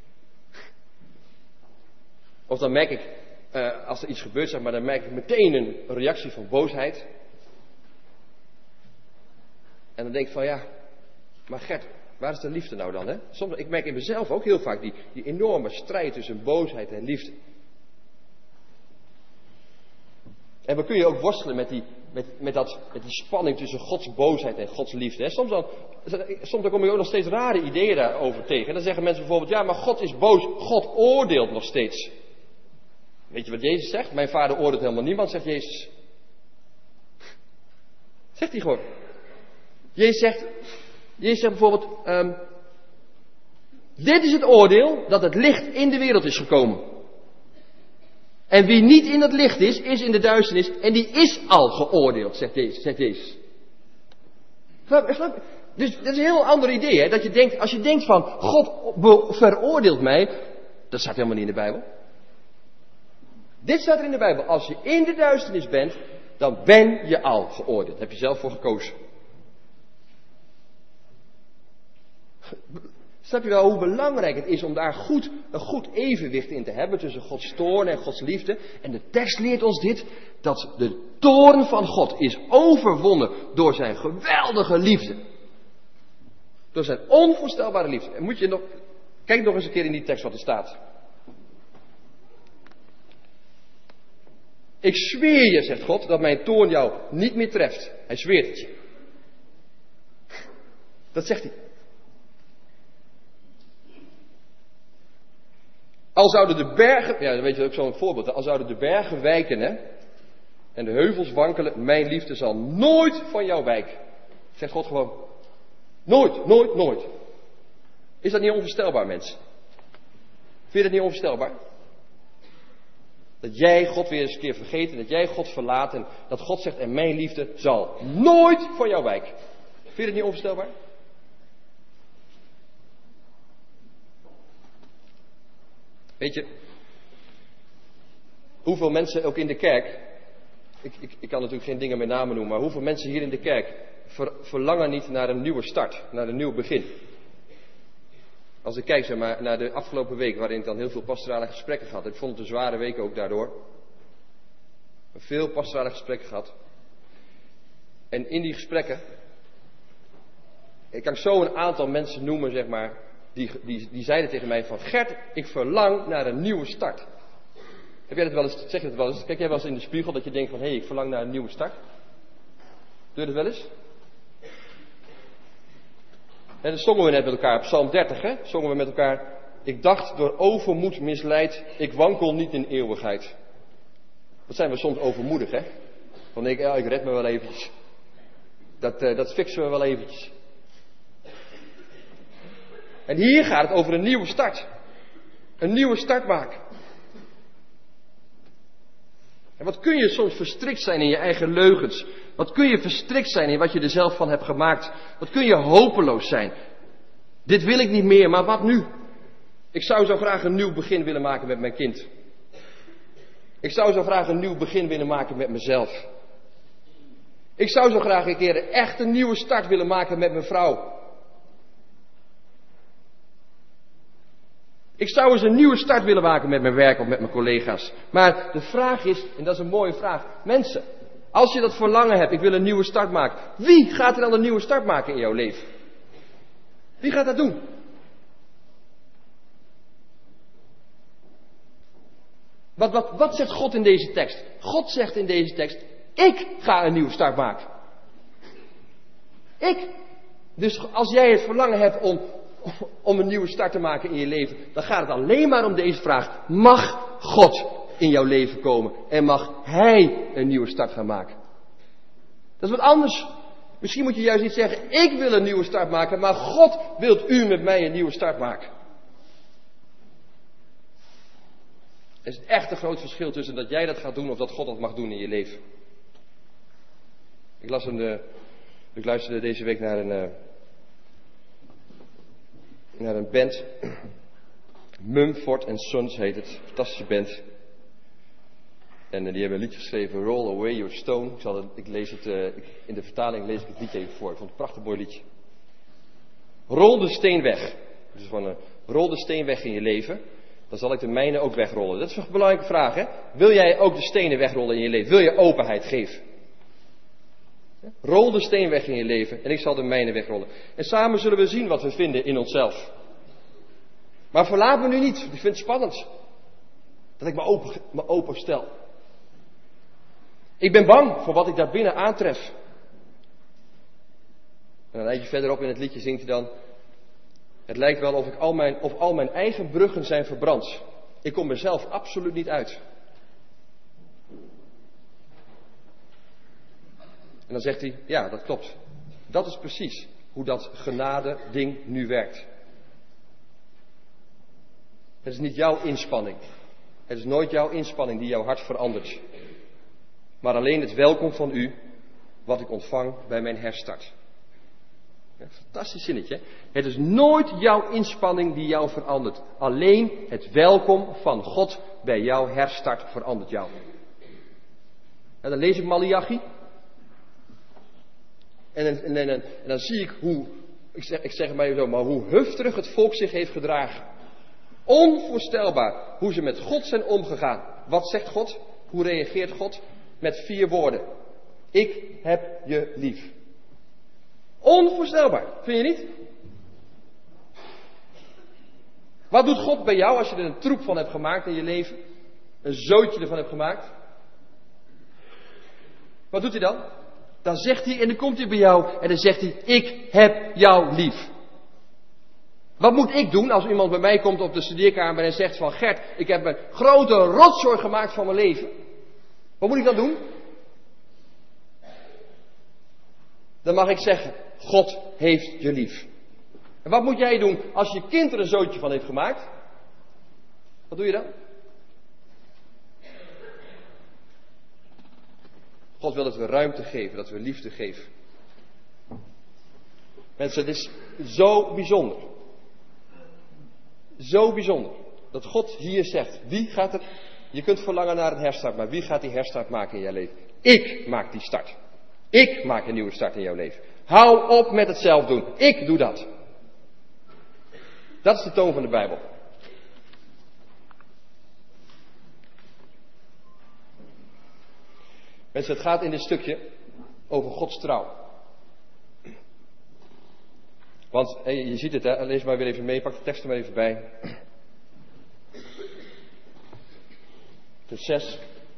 Of dan merk ik, als er iets gebeurt, zeg maar, dan merk ik meteen een reactie van boosheid. En dan denk ik van, ja, maar Gert, waar is de liefde nou dan, hè? Soms, ik merk in mezelf ook heel vaak die enorme strijd tussen boosheid en liefde. En we kunnen ook worstelen met die spanning tussen Gods boosheid en Gods liefde. Hè? Soms dan kom je ook nog steeds rare ideeën daarover tegen. En dan zeggen mensen bijvoorbeeld, ja, maar God is boos. God oordeelt nog steeds. Weet je wat Jezus zegt? Mijn vader oordeelt helemaal niemand, zegt Jezus. Zegt hij gewoon. Jezus zegt bijvoorbeeld, dit is het oordeel dat het licht in de wereld is gekomen. En wie niet in het licht is in de duisternis. En die is al geoordeeld, zegt Jezus. Dus dat is een heel ander idee. Hè? Dat je denkt, als je denkt van, God veroordeelt mij. Dat staat helemaal niet in de Bijbel. Dit staat er in de Bijbel. Als je in de duisternis bent, dan ben je al geoordeeld. Daar heb je zelf voor gekozen. Snap je wel hoe belangrijk het is om daar een goed evenwicht in te hebben tussen Gods toorn en Gods liefde? En de tekst leert ons dit, dat de toorn van God is overwonnen door zijn geweldige liefde. Door zijn onvoorstelbare liefde. En kijk nog eens een keer in die tekst wat er staat. Ik zweer je, zegt God, dat mijn toorn jou niet meer treft. Hij zweert het je. Dat zegt hij. Al zouden de bergen, ja, dan weet je ook zo'n voorbeeld. Al zouden de bergen wijken, hè, en de heuvels wankelen, mijn liefde zal nooit van jou wijken. Zegt God gewoon. Nooit, nooit, nooit. Is dat niet onvoorstelbaar, mensen? Vind je dat niet onvoorstelbaar? Dat jij God weer eens een keer vergeet en dat jij God verlaat en dat God zegt, en mijn liefde zal nooit van jou wijken. Vind je dat niet onvoorstelbaar? Weet je, hoeveel mensen ook in de kerk, ik kan natuurlijk geen dingen met namen noemen, maar hoeveel mensen hier in de kerk verlangen niet naar een nieuwe start, naar een nieuw begin. Als ik kijk, zeg maar, naar de afgelopen week, waarin ik dan heel veel pastorale gesprekken gehad heb. Ik vond het een zware week ook daardoor. Veel pastorale gesprekken gehad. En in die gesprekken, ik kan zo een aantal mensen noemen, zeg maar, die zeiden tegen mij van, Gert, ik verlang naar een nieuwe start. Heb jij dat wel eens, zeg je dat wel eens? Kijk jij wel eens in de spiegel dat je denkt van, hé, ik verlang naar een nieuwe start? Doe je dat wel eens? En dat zongen we net met elkaar, Psalm 30, hè? Zongen we met elkaar. Ik dacht door overmoed misleid, ik wankel niet in eeuwigheid. Wat zijn we soms overmoedig, hè? Dan denk ik, ja, ik red me wel eventjes. Dat fixen we wel eventjes. En hier gaat het over een nieuwe start. Een nieuwe start maken. En wat kun je soms verstrikt zijn in je eigen leugens? Wat kun je verstrikt zijn in wat je er zelf van hebt gemaakt? Wat kun je hopeloos zijn? Dit wil ik niet meer, maar wat nu? Ik zou zo graag een nieuw begin willen maken met mijn kind. Ik zou zo graag een nieuw begin willen maken met mezelf. Ik zou zo graag een keer echt een nieuwe start willen maken met mijn vrouw. Ik zou eens een nieuwe start willen maken met mijn werk of met mijn collega's. Maar de vraag is, en dat is een mooie vraag. Mensen, als je dat verlangen hebt, ik wil een nieuwe start maken. Wie gaat er dan een nieuwe start maken in jouw leven? Wie gaat dat doen? Wat zegt God in deze tekst? God zegt in deze tekst, ik ga een nieuwe start maken. Ik. Dus als jij het verlangen hebt om een nieuwe start te maken in je leven, dan gaat het alleen maar om deze vraag. Mag God in jouw leven komen en mag Hij een nieuwe start gaan maken? Dat is wat anders. Misschien moet je juist niet zeggen, ik wil een nieuwe start maken, maar God wilt u met mij een nieuwe start maken. Er is echt een groot verschil tussen dat jij dat gaat doen of dat God dat mag doen in je leven. Ik luisterde deze week naar een band. Mumford & Sons heet het. Fantastische band. En die hebben een liedje geschreven, Roll Away Your Stone. Ik lees het, in de vertaling lees ik het liedje even voor. Ik vond het een prachtig mooi liedje. Rol de steen weg. Dus van rol de steen weg in je leven. Dan zal ik de mijne ook wegrollen. Dat is een belangrijke vraag, hè? Wil jij ook de stenen wegrollen in je leven? Wil je openheid geven? Rol de steen weg in je leven en ik zal de mijne wegrollen. En samen zullen we zien wat we vinden in onszelf. Maar verlaat me nu niet. Ik vind het spannend. Dat ik me open stel. Ik ben bang voor wat ik daar binnen aantref. En een eindje verderop in het liedje zingt hij dan. Het lijkt wel of al mijn eigen bruggen zijn verbrand. Ik kom mezelf absoluut niet uit. En dan zegt hij, ja, dat klopt. Dat is precies hoe dat genade ding nu werkt. Het is niet jouw inspanning. Het is nooit jouw inspanning die jouw hart verandert. Maar alleen het welkom van u, wat ik ontvang bij mijn herstart. Ja, fantastisch zinnetje. Hè? Het is nooit jouw inspanning die jou verandert. Alleen het welkom van God bij jouw herstart verandert jou. En dan lees ik Maleachi. En dan zie ik Ik zeg het maar even zo, maar hoe hufterig het volk zich heeft gedragen. Onvoorstelbaar hoe ze met God zijn omgegaan. Wat zegt God? Hoe reageert God? Met 4 woorden. Ik heb je lief. Onvoorstelbaar, vind je niet? Wat doet God bij jou als je er een troep van hebt gemaakt in je leven? Een zootje ervan hebt gemaakt? Wat doet hij dan? Dan zegt hij, en dan komt hij bij jou en dan zegt hij, ik heb jou lief. Wat moet ik doen als iemand bij mij komt op de studeerkamer en zegt van, Gert, ik heb een grote rotzooi gemaakt van mijn leven. Wat moet ik dan doen? Dan mag ik zeggen, God heeft je lief. En wat moet jij doen als je kind er een zootje van heeft gemaakt? Wat doe je dan? God wil dat we ruimte geven, dat we liefde geven. Mensen, het is zo bijzonder. Zo bijzonder. Dat God hier zegt, wie gaat er... Je kunt verlangen naar een herstart, maar wie gaat die herstart maken in jouw leven? Ik maak die start. Ik maak een nieuwe start in jouw leven. Hou op met het zelf doen. Ik doe dat. Dat is de toon van de Bijbel. Mensen, het gaat in dit stukje over Gods trouw. Want, je ziet het, hè? Lees maar weer even mee, pak de tekst er maar even bij. Vers 6.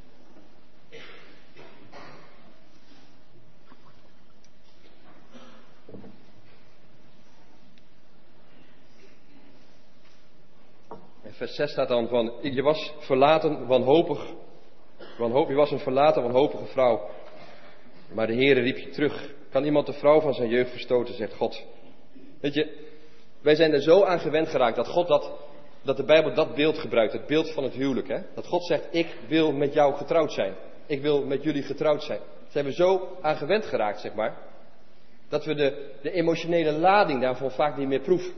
In vers 6 staat dan van, je was verlaten, wanhopig. Je was een verlaten, wanhopige vrouw. Maar de Heere riep je terug. Kan iemand de vrouw van zijn jeugd verstoten, zegt God. Weet je, wij zijn er zo aan gewend geraakt dat God dat de Bijbel dat beeld gebruikt. Het beeld van het huwelijk. Hè? Dat God zegt, ik wil met jou getrouwd zijn. Ik wil met jullie getrouwd zijn. Daar zijn we zo aan gewend geraakt, zeg maar. Dat we de emotionele lading daarvan vaak niet meer proeven.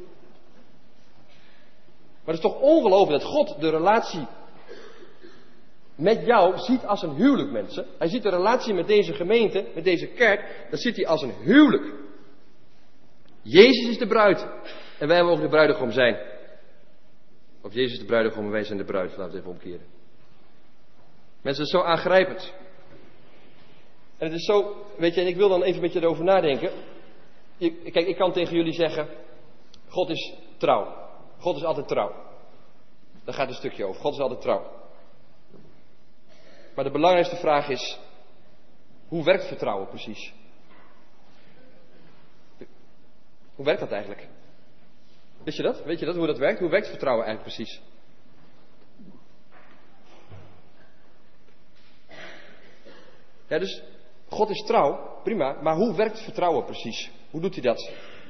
Maar het is toch ongelooflijk dat God de relatie met jou ziet als een huwelijk, mensen. Hij ziet de relatie met deze gemeente, met deze kerk, dat ziet hij als een huwelijk. Jezus is de bruid en wij mogen de bruidegom zijn. Of Jezus is de bruidegom en wij zijn de bruid, laten we het even omkeren. Mensen, het is zo aangrijpend. En het is zo, weet je, en ik wil dan even met je erover nadenken. Kijk, ik kan tegen jullie zeggen, God is trouw. God is altijd trouw. Daar gaat een stukje over. God is altijd trouw. Maar de belangrijkste vraag is, hoe werkt vertrouwen precies? Hoe werkt dat eigenlijk? Wist je dat? Weet je dat, hoe dat werkt? Hoe werkt vertrouwen eigenlijk precies? Ja, dus God is trouw, prima, maar hoe werkt vertrouwen precies? Hoe doet hij dat?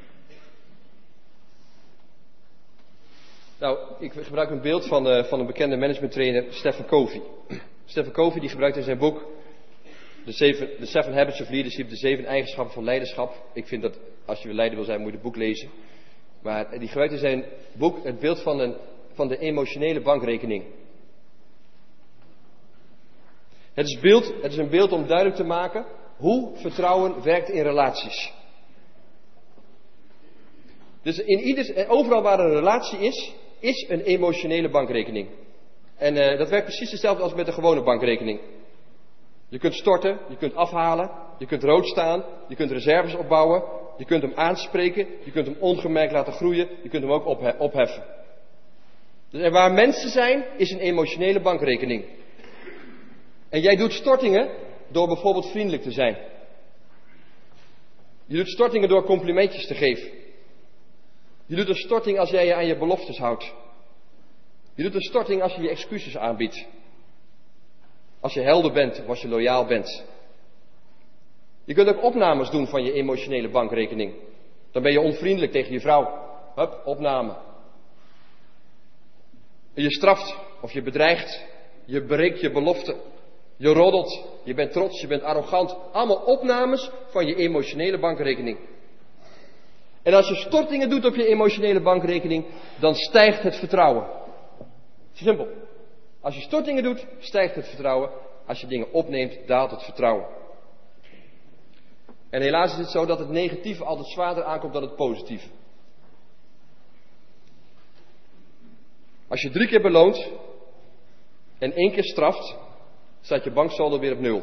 Nou, ik gebruik een beeld van een bekende managementtrainer, Stephen Covey. Stephen Covey die gebruikt in zijn boek The 7 Habits of Leadership, de 7 eigenschappen van leiderschap. Ik vind dat als je leider wil zijn, moet je het boek lezen. Maar die gebruikt in zijn boek het beeld van de emotionele bankrekening. Het is een beeld om duidelijk te maken hoe vertrouwen werkt in relaties. Dus overal waar een relatie is een emotionele bankrekening. En dat werkt precies hetzelfde als met een gewone bankrekening. Je kunt storten, je kunt afhalen, je kunt rood staan, je kunt reserves opbouwen, je kunt hem aanspreken, je kunt hem ongemerkt laten groeien, je kunt hem ook opheffen. Dus en waar mensen zijn, is een emotionele bankrekening. En jij doet stortingen door bijvoorbeeld vriendelijk te zijn. Je doet stortingen door complimentjes te geven. Je doet een storting als jij je aan je beloftes houdt. Je doet een storting als je je excuses aanbiedt. Als je helder bent of als je loyaal bent. Je kunt ook opnames doen van je emotionele bankrekening. Dan ben je onvriendelijk tegen je vrouw. Hup, opname. Je straft of je bedreigt. Je breekt je belofte. Je roddelt. Je bent trots, je bent arrogant. Allemaal opnames van je emotionele bankrekening. En als je stortingen doet op je emotionele bankrekening, dan stijgt het vertrouwen. Simpel. Als je stortingen doet, stijgt het vertrouwen. Als je dingen opneemt, daalt het vertrouwen. En helaas is het zo dat het negatieve altijd zwaarder aankomt dan het positieve. Als je 3 keer beloont en 1 keer straft, staat je banksaldo weer op 0.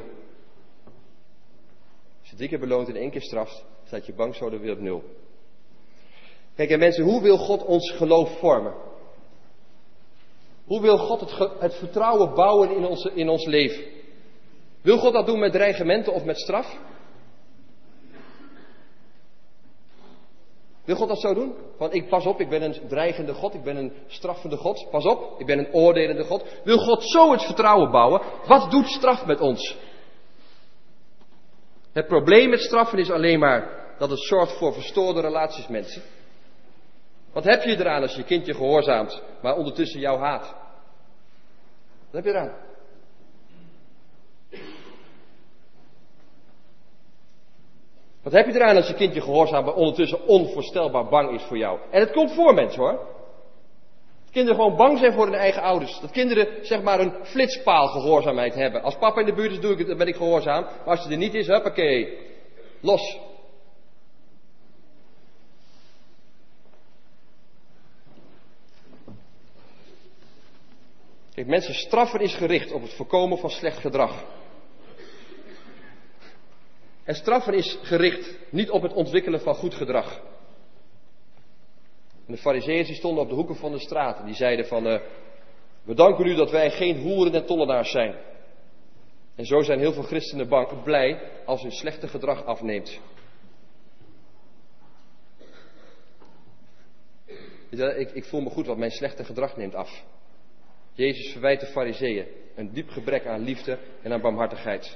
Als je 3 keer beloont en 1 keer straft, staat je banksaldo weer op 0. Kijk, en mensen, hoe wil God ons geloof vormen? Hoe wil God het vertrouwen bouwen in ons leven? Wil God dat doen met dreigementen of met straf? Wil God dat zo doen? Van, pas op, ik ben een dreigende God, ik ben een straffende God. Pas op, ik ben een oordelende God. Wil God zo het vertrouwen bouwen? Wat doet straf met ons? Het probleem met straffen is alleen maar dat het zorgt voor verstoorde relaties, mensen. Wat heb je eraan als je kindje gehoorzaamt, maar ondertussen jou haat? Wat heb je eraan? Wat heb je eraan als je kindje gehoorzaamt, maar ondertussen onvoorstelbaar bang is voor jou? En het komt voor, mensen, hoor. Dat kinderen gewoon bang zijn voor hun eigen ouders. Dat kinderen, zeg maar, een flitspaal gehoorzaamheid hebben. Als papa in de buurt is, dan ben ik gehoorzaam. Maar als hij er niet is, huppakee. Los. Kijk, mensen, straffen is gericht op het voorkomen van slecht gedrag. En straffen is gericht niet op het ontwikkelen van goed gedrag. En de Farizeeërs die stonden op de hoeken van de straat. En die zeiden van, we danken u dat wij geen hoeren en tollenaars zijn. En zo zijn heel veel christenen blij als hun slechte gedrag afneemt. Ik voel me goed, want mijn slechte gedrag neemt af. Jezus verwijt de Farizeeën een diep gebrek aan liefde en aan barmhartigheid.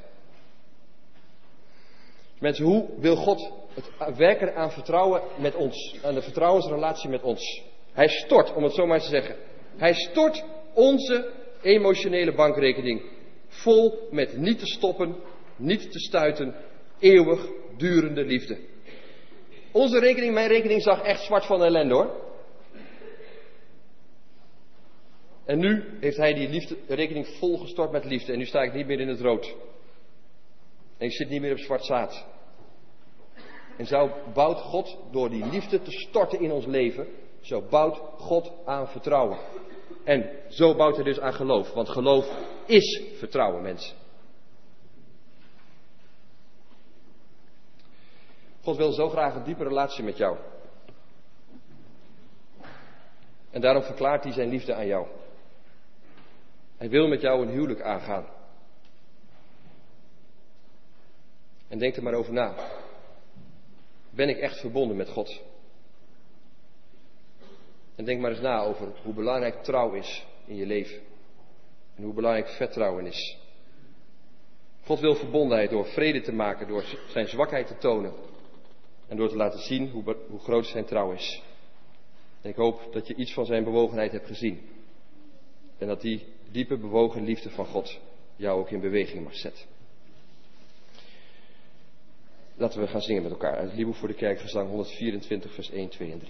Mensen, hoe wil God het werken aan vertrouwen met ons, aan de vertrouwensrelatie met ons? Hij stort, om het zo maar te zeggen, hij stort onze emotionele bankrekening vol met niet te stoppen, niet te stuiten, eeuwig durende liefde. Onze rekening, mijn rekening, zag echt zwart van ellende, hoor. En nu heeft hij die rekening volgestort met liefde. En nu sta ik niet meer in het rood. En ik zit niet meer op zwart zaad. En zo bouwt God, door die liefde te storten in ons leven, zo bouwt God aan vertrouwen. En zo bouwt hij dus aan geloof. Want geloof is vertrouwen, mensen. God wil zo graag een diepe relatie met jou. En daarom verklaart hij zijn liefde aan jou. Hij wil met jou een huwelijk aangaan. En denk er maar over na. Ben ik echt verbonden met God? En denk maar eens na over hoe belangrijk trouw is in je leven. En hoe belangrijk vertrouwen is. God wil verbondenheid door vrede te maken, door zijn zwakheid te tonen. En door te laten zien hoe groot zijn trouw is. En ik hoop dat je iets van zijn bewogenheid hebt gezien. En dat die diepe bewogen liefde van God jou ook in beweging mag zetten. Laten we gaan zingen met elkaar uit het liedboek voor de kerkgezang 124 vers 1, 2 en 3.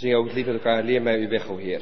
zingen ook het lied met elkaar, leer mij uw weg, o Heer.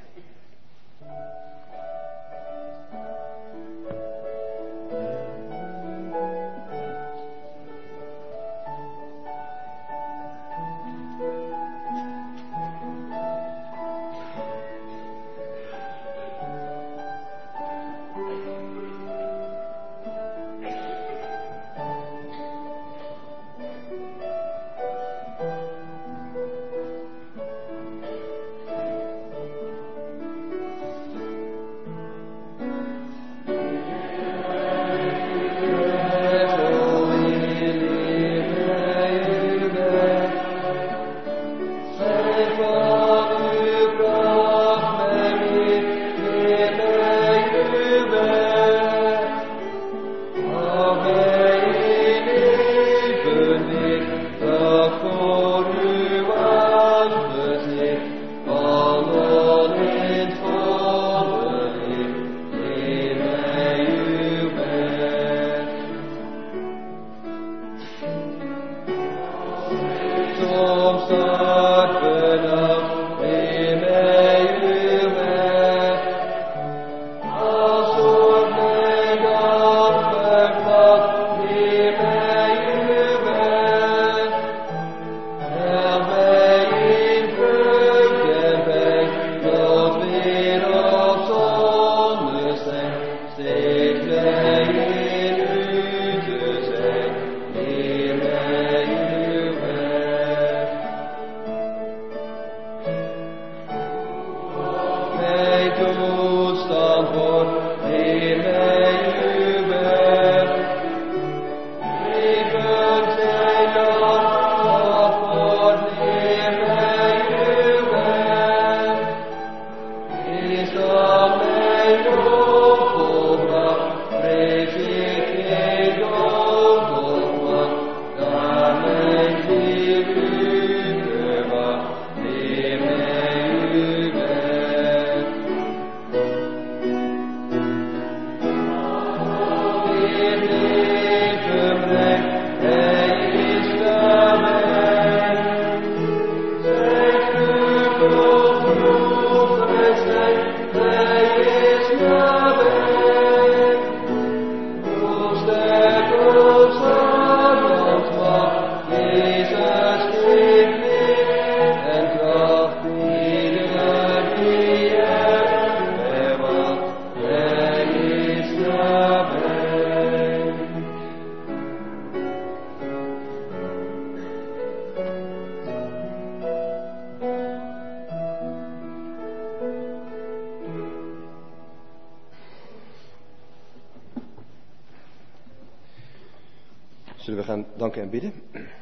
Zullen we gaan danken en bidden?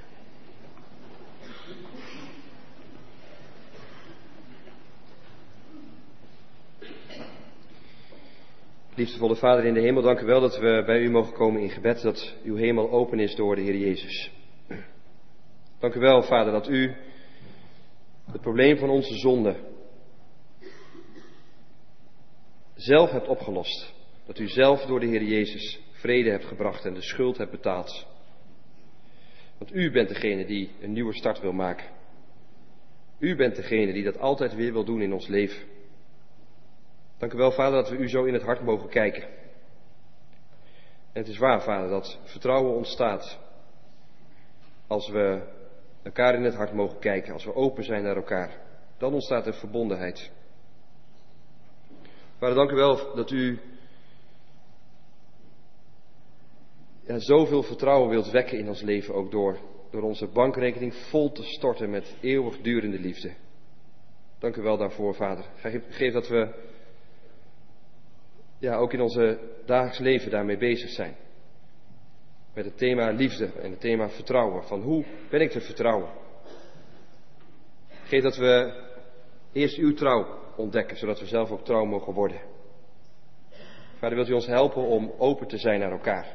Liefdevolle Vader in de hemel, dank u wel dat we bij u mogen komen in gebed, dat uw hemel open is door de Heer Jezus. Dank u wel, Vader, dat u het probleem van onze zonde zelf hebt opgelost. Dat u zelf door de Heer Jezus vrede hebt gebracht en de schuld hebt betaald. Want u bent degene die een nieuwe start wil maken. U bent degene die dat altijd weer wil doen in ons leven. Dank u wel, Vader, dat we u zo in het hart mogen kijken. En het is waar, Vader, dat vertrouwen ontstaat als we elkaar in het hart mogen kijken, als we open zijn naar elkaar. Dan ontstaat er verbondenheid. Vader, dank u wel dat u zoveel vertrouwen wilt wekken in ons leven, ook door onze bankrekening vol te storten met eeuwigdurende liefde. Dank u wel daarvoor, Vader. Geef dat we ook in onze dagelijks leven daarmee bezig zijn. Met het thema liefde en het thema vertrouwen. Van hoe ben ik te vertrouwen? Geef dat we eerst uw trouw ontdekken, zodat we zelf ook trouw mogen worden. Vader, wilt u ons helpen om open te zijn naar elkaar?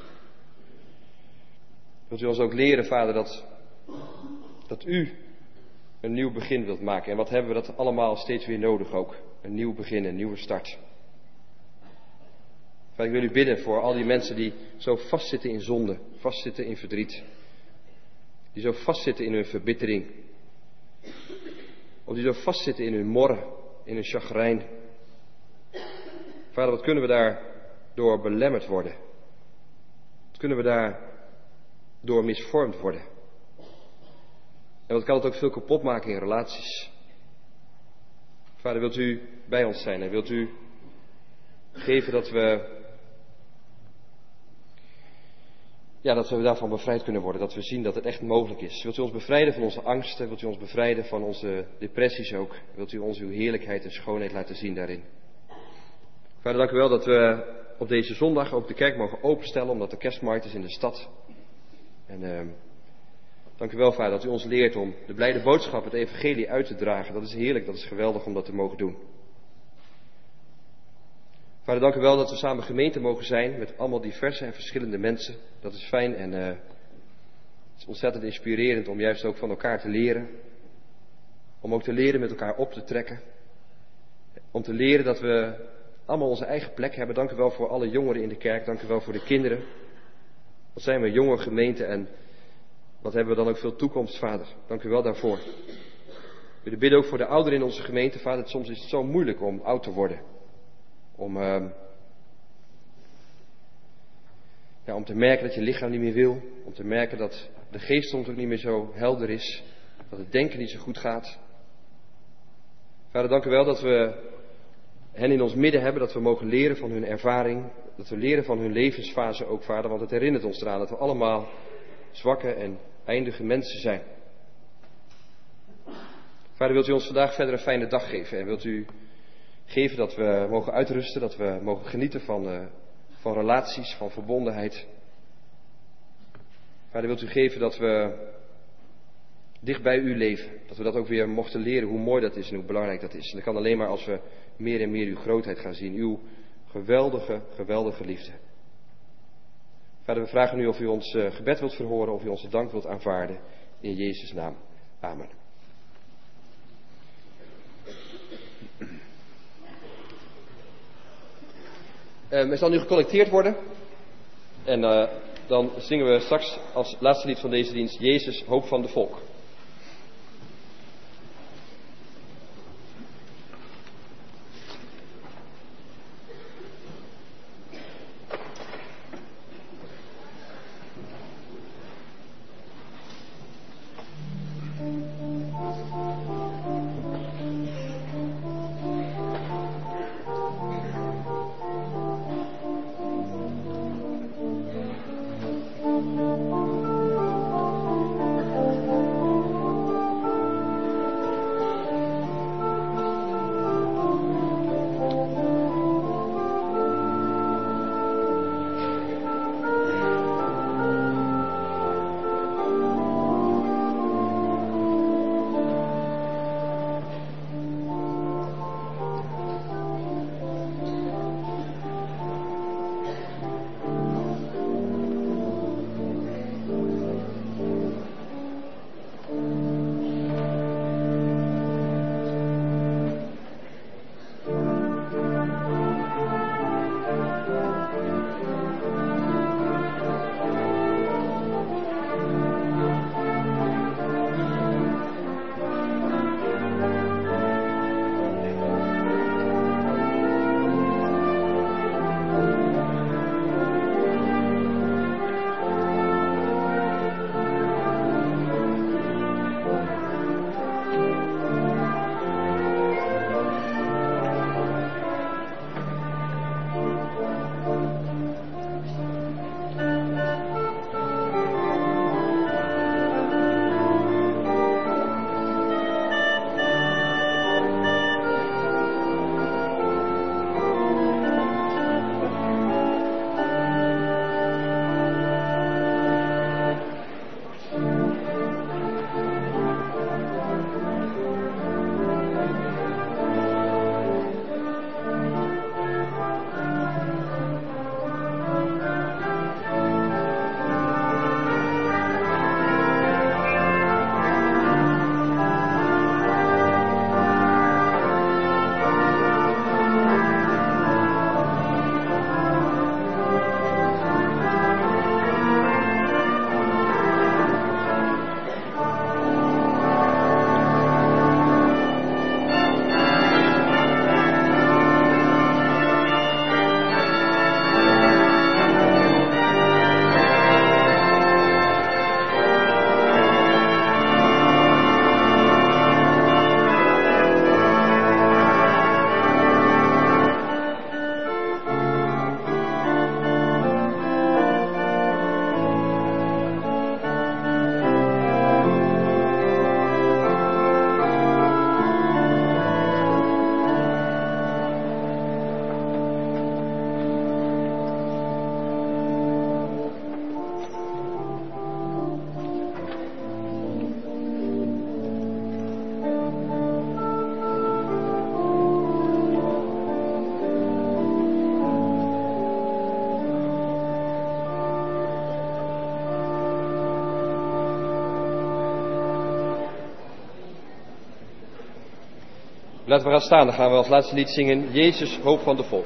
Wilt u ons ook leren, Vader, dat u een nieuw begin wilt maken. En wat hebben we dat allemaal steeds weer nodig ook. Een nieuw begin, een nieuwe start. Vader, ik wil u bidden voor al die mensen die zo vastzitten in zonde, vastzitten in verdriet. Die zo vastzitten in hun verbittering. Of die zo vastzitten in hun morren, in hun chagrijn. Vader, wat kunnen we daardoor belemmerd worden? Wat kunnen we daardoor misvormd worden? En wat kan het ook veel kapot maken in relaties? Vader, wilt u bij ons zijn en wilt u geven dat we daarvan bevrijd kunnen worden. Dat we zien dat het echt mogelijk is. Wilt u ons bevrijden van onze angsten? Wilt u ons bevrijden van onze depressies ook? Wilt u ons uw heerlijkheid en schoonheid laten zien daarin? Vader, dank u wel dat we op deze zondag ook de kerk mogen openstellen, omdat de kerstmarkt is in de stad. En dank u wel, Vader, dat u ons leert om de blijde boodschap, het evangelie uit te dragen. Dat is heerlijk, dat is geweldig om dat te mogen doen. Vader, dank u wel dat we samen gemeente mogen zijn met allemaal diverse en verschillende mensen. Dat is fijn en het is ontzettend inspirerend om juist ook van elkaar te leren. Om ook te leren met elkaar op te trekken. Om te leren dat we allemaal onze eigen plek hebben. Dank u wel voor alle jongeren in de kerk. Dank u wel voor de kinderen. Wat zijn we een jonge gemeente en wat hebben we dan ook veel toekomst, Vader. Dank u wel daarvoor. We willen bidden ook voor de ouderen in onze gemeente. Vader, soms is het zo moeilijk om oud te worden. Om te merken dat je lichaam niet meer wil. Om te merken dat de geest soms ook niet meer zo helder is. Dat het denken niet zo goed gaat. Vader, dank u wel dat we hen in ons midden hebben. Dat we mogen leren van hun ervaring. Dat we leren van hun levensfase ook, Vader. Want het herinnert ons eraan dat we allemaal zwakke en eindige mensen zijn. Vader, wilt u ons vandaag verder een fijne dag geven. En wilt u geven dat we mogen uitrusten. Dat we mogen genieten van relaties, van verbondenheid. Vader, wilt u geven dat we dicht bij u leven. Dat we dat ook weer mochten leren hoe mooi dat is en hoe belangrijk dat is. En dat kan alleen maar als we meer en meer uw grootheid gaan zien. Uw geweldige, geweldige liefde. Vader, we vragen u of u ons gebed wilt verhoren, of u onze dank wilt aanvaarden. In Jezus' naam. Amen. Er zal nu gecollecteerd worden. En dan zingen we straks als laatste lied van deze dienst Jezus, hoop van de volk. Laten we gaan staan, dan gaan we als laatste lied zingen Jezus, hoop van de volk.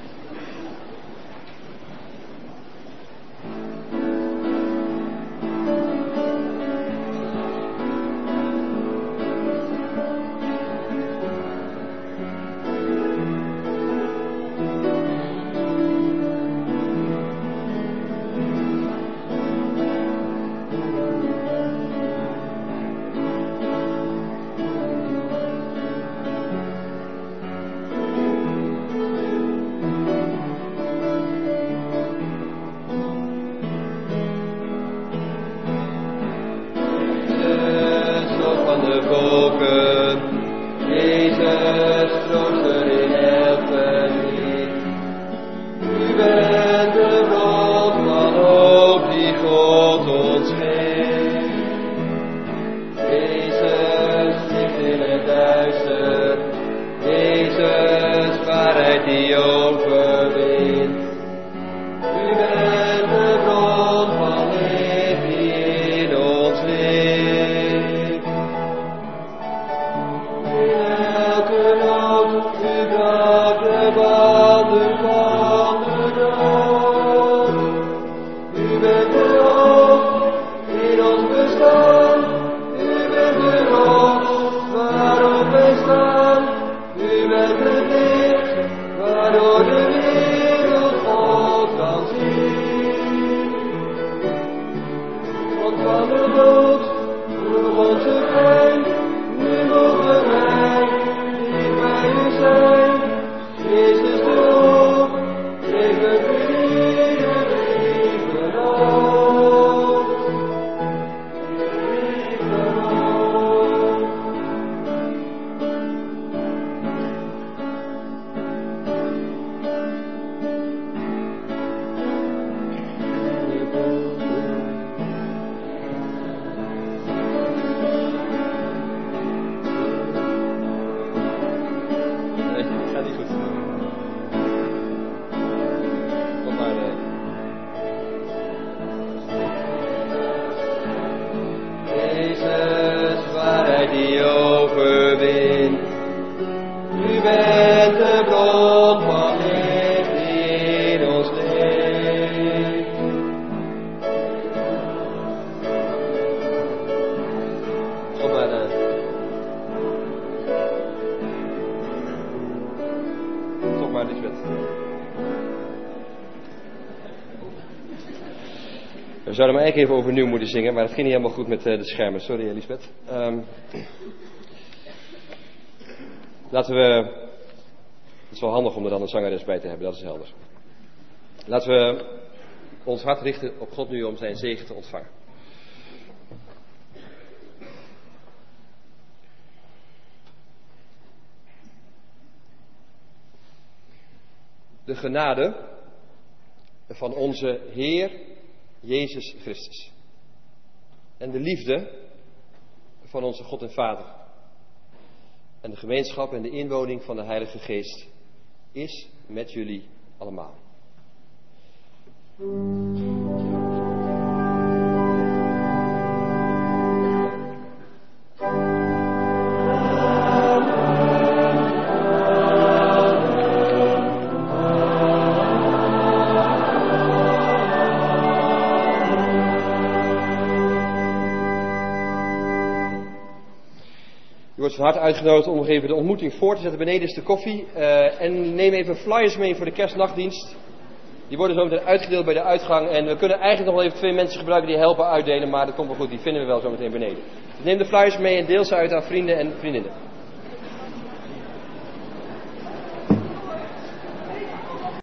We zouden maar eigenlijk even overnieuw moeten zingen, maar het ging niet helemaal goed met de schermen. Sorry, Elisabeth. Laten we... Het is wel handig om er dan een zangeres bij te hebben, dat is helder. Laten we ons hart richten op God nu om zijn zegen te ontvangen. De genade van onze Heer Jezus Christus. En de liefde van onze God en Vader. En de gemeenschap en de inwoning van de Heilige Geest is met jullie allemaal. Je wordt van harte uitgenodigd om nog even de ontmoeting voor te zetten. Beneden is de koffie. En neem even flyers mee voor de kerstnachtdienst. Die worden zo meteen uitgedeeld bij de uitgang. En we kunnen eigenlijk nog wel even 2 mensen gebruiken die helpen uitdelen. Maar dat komt wel goed, die vinden we wel zo meteen beneden. Dus neem de flyers mee en deel ze uit aan vrienden en vriendinnen.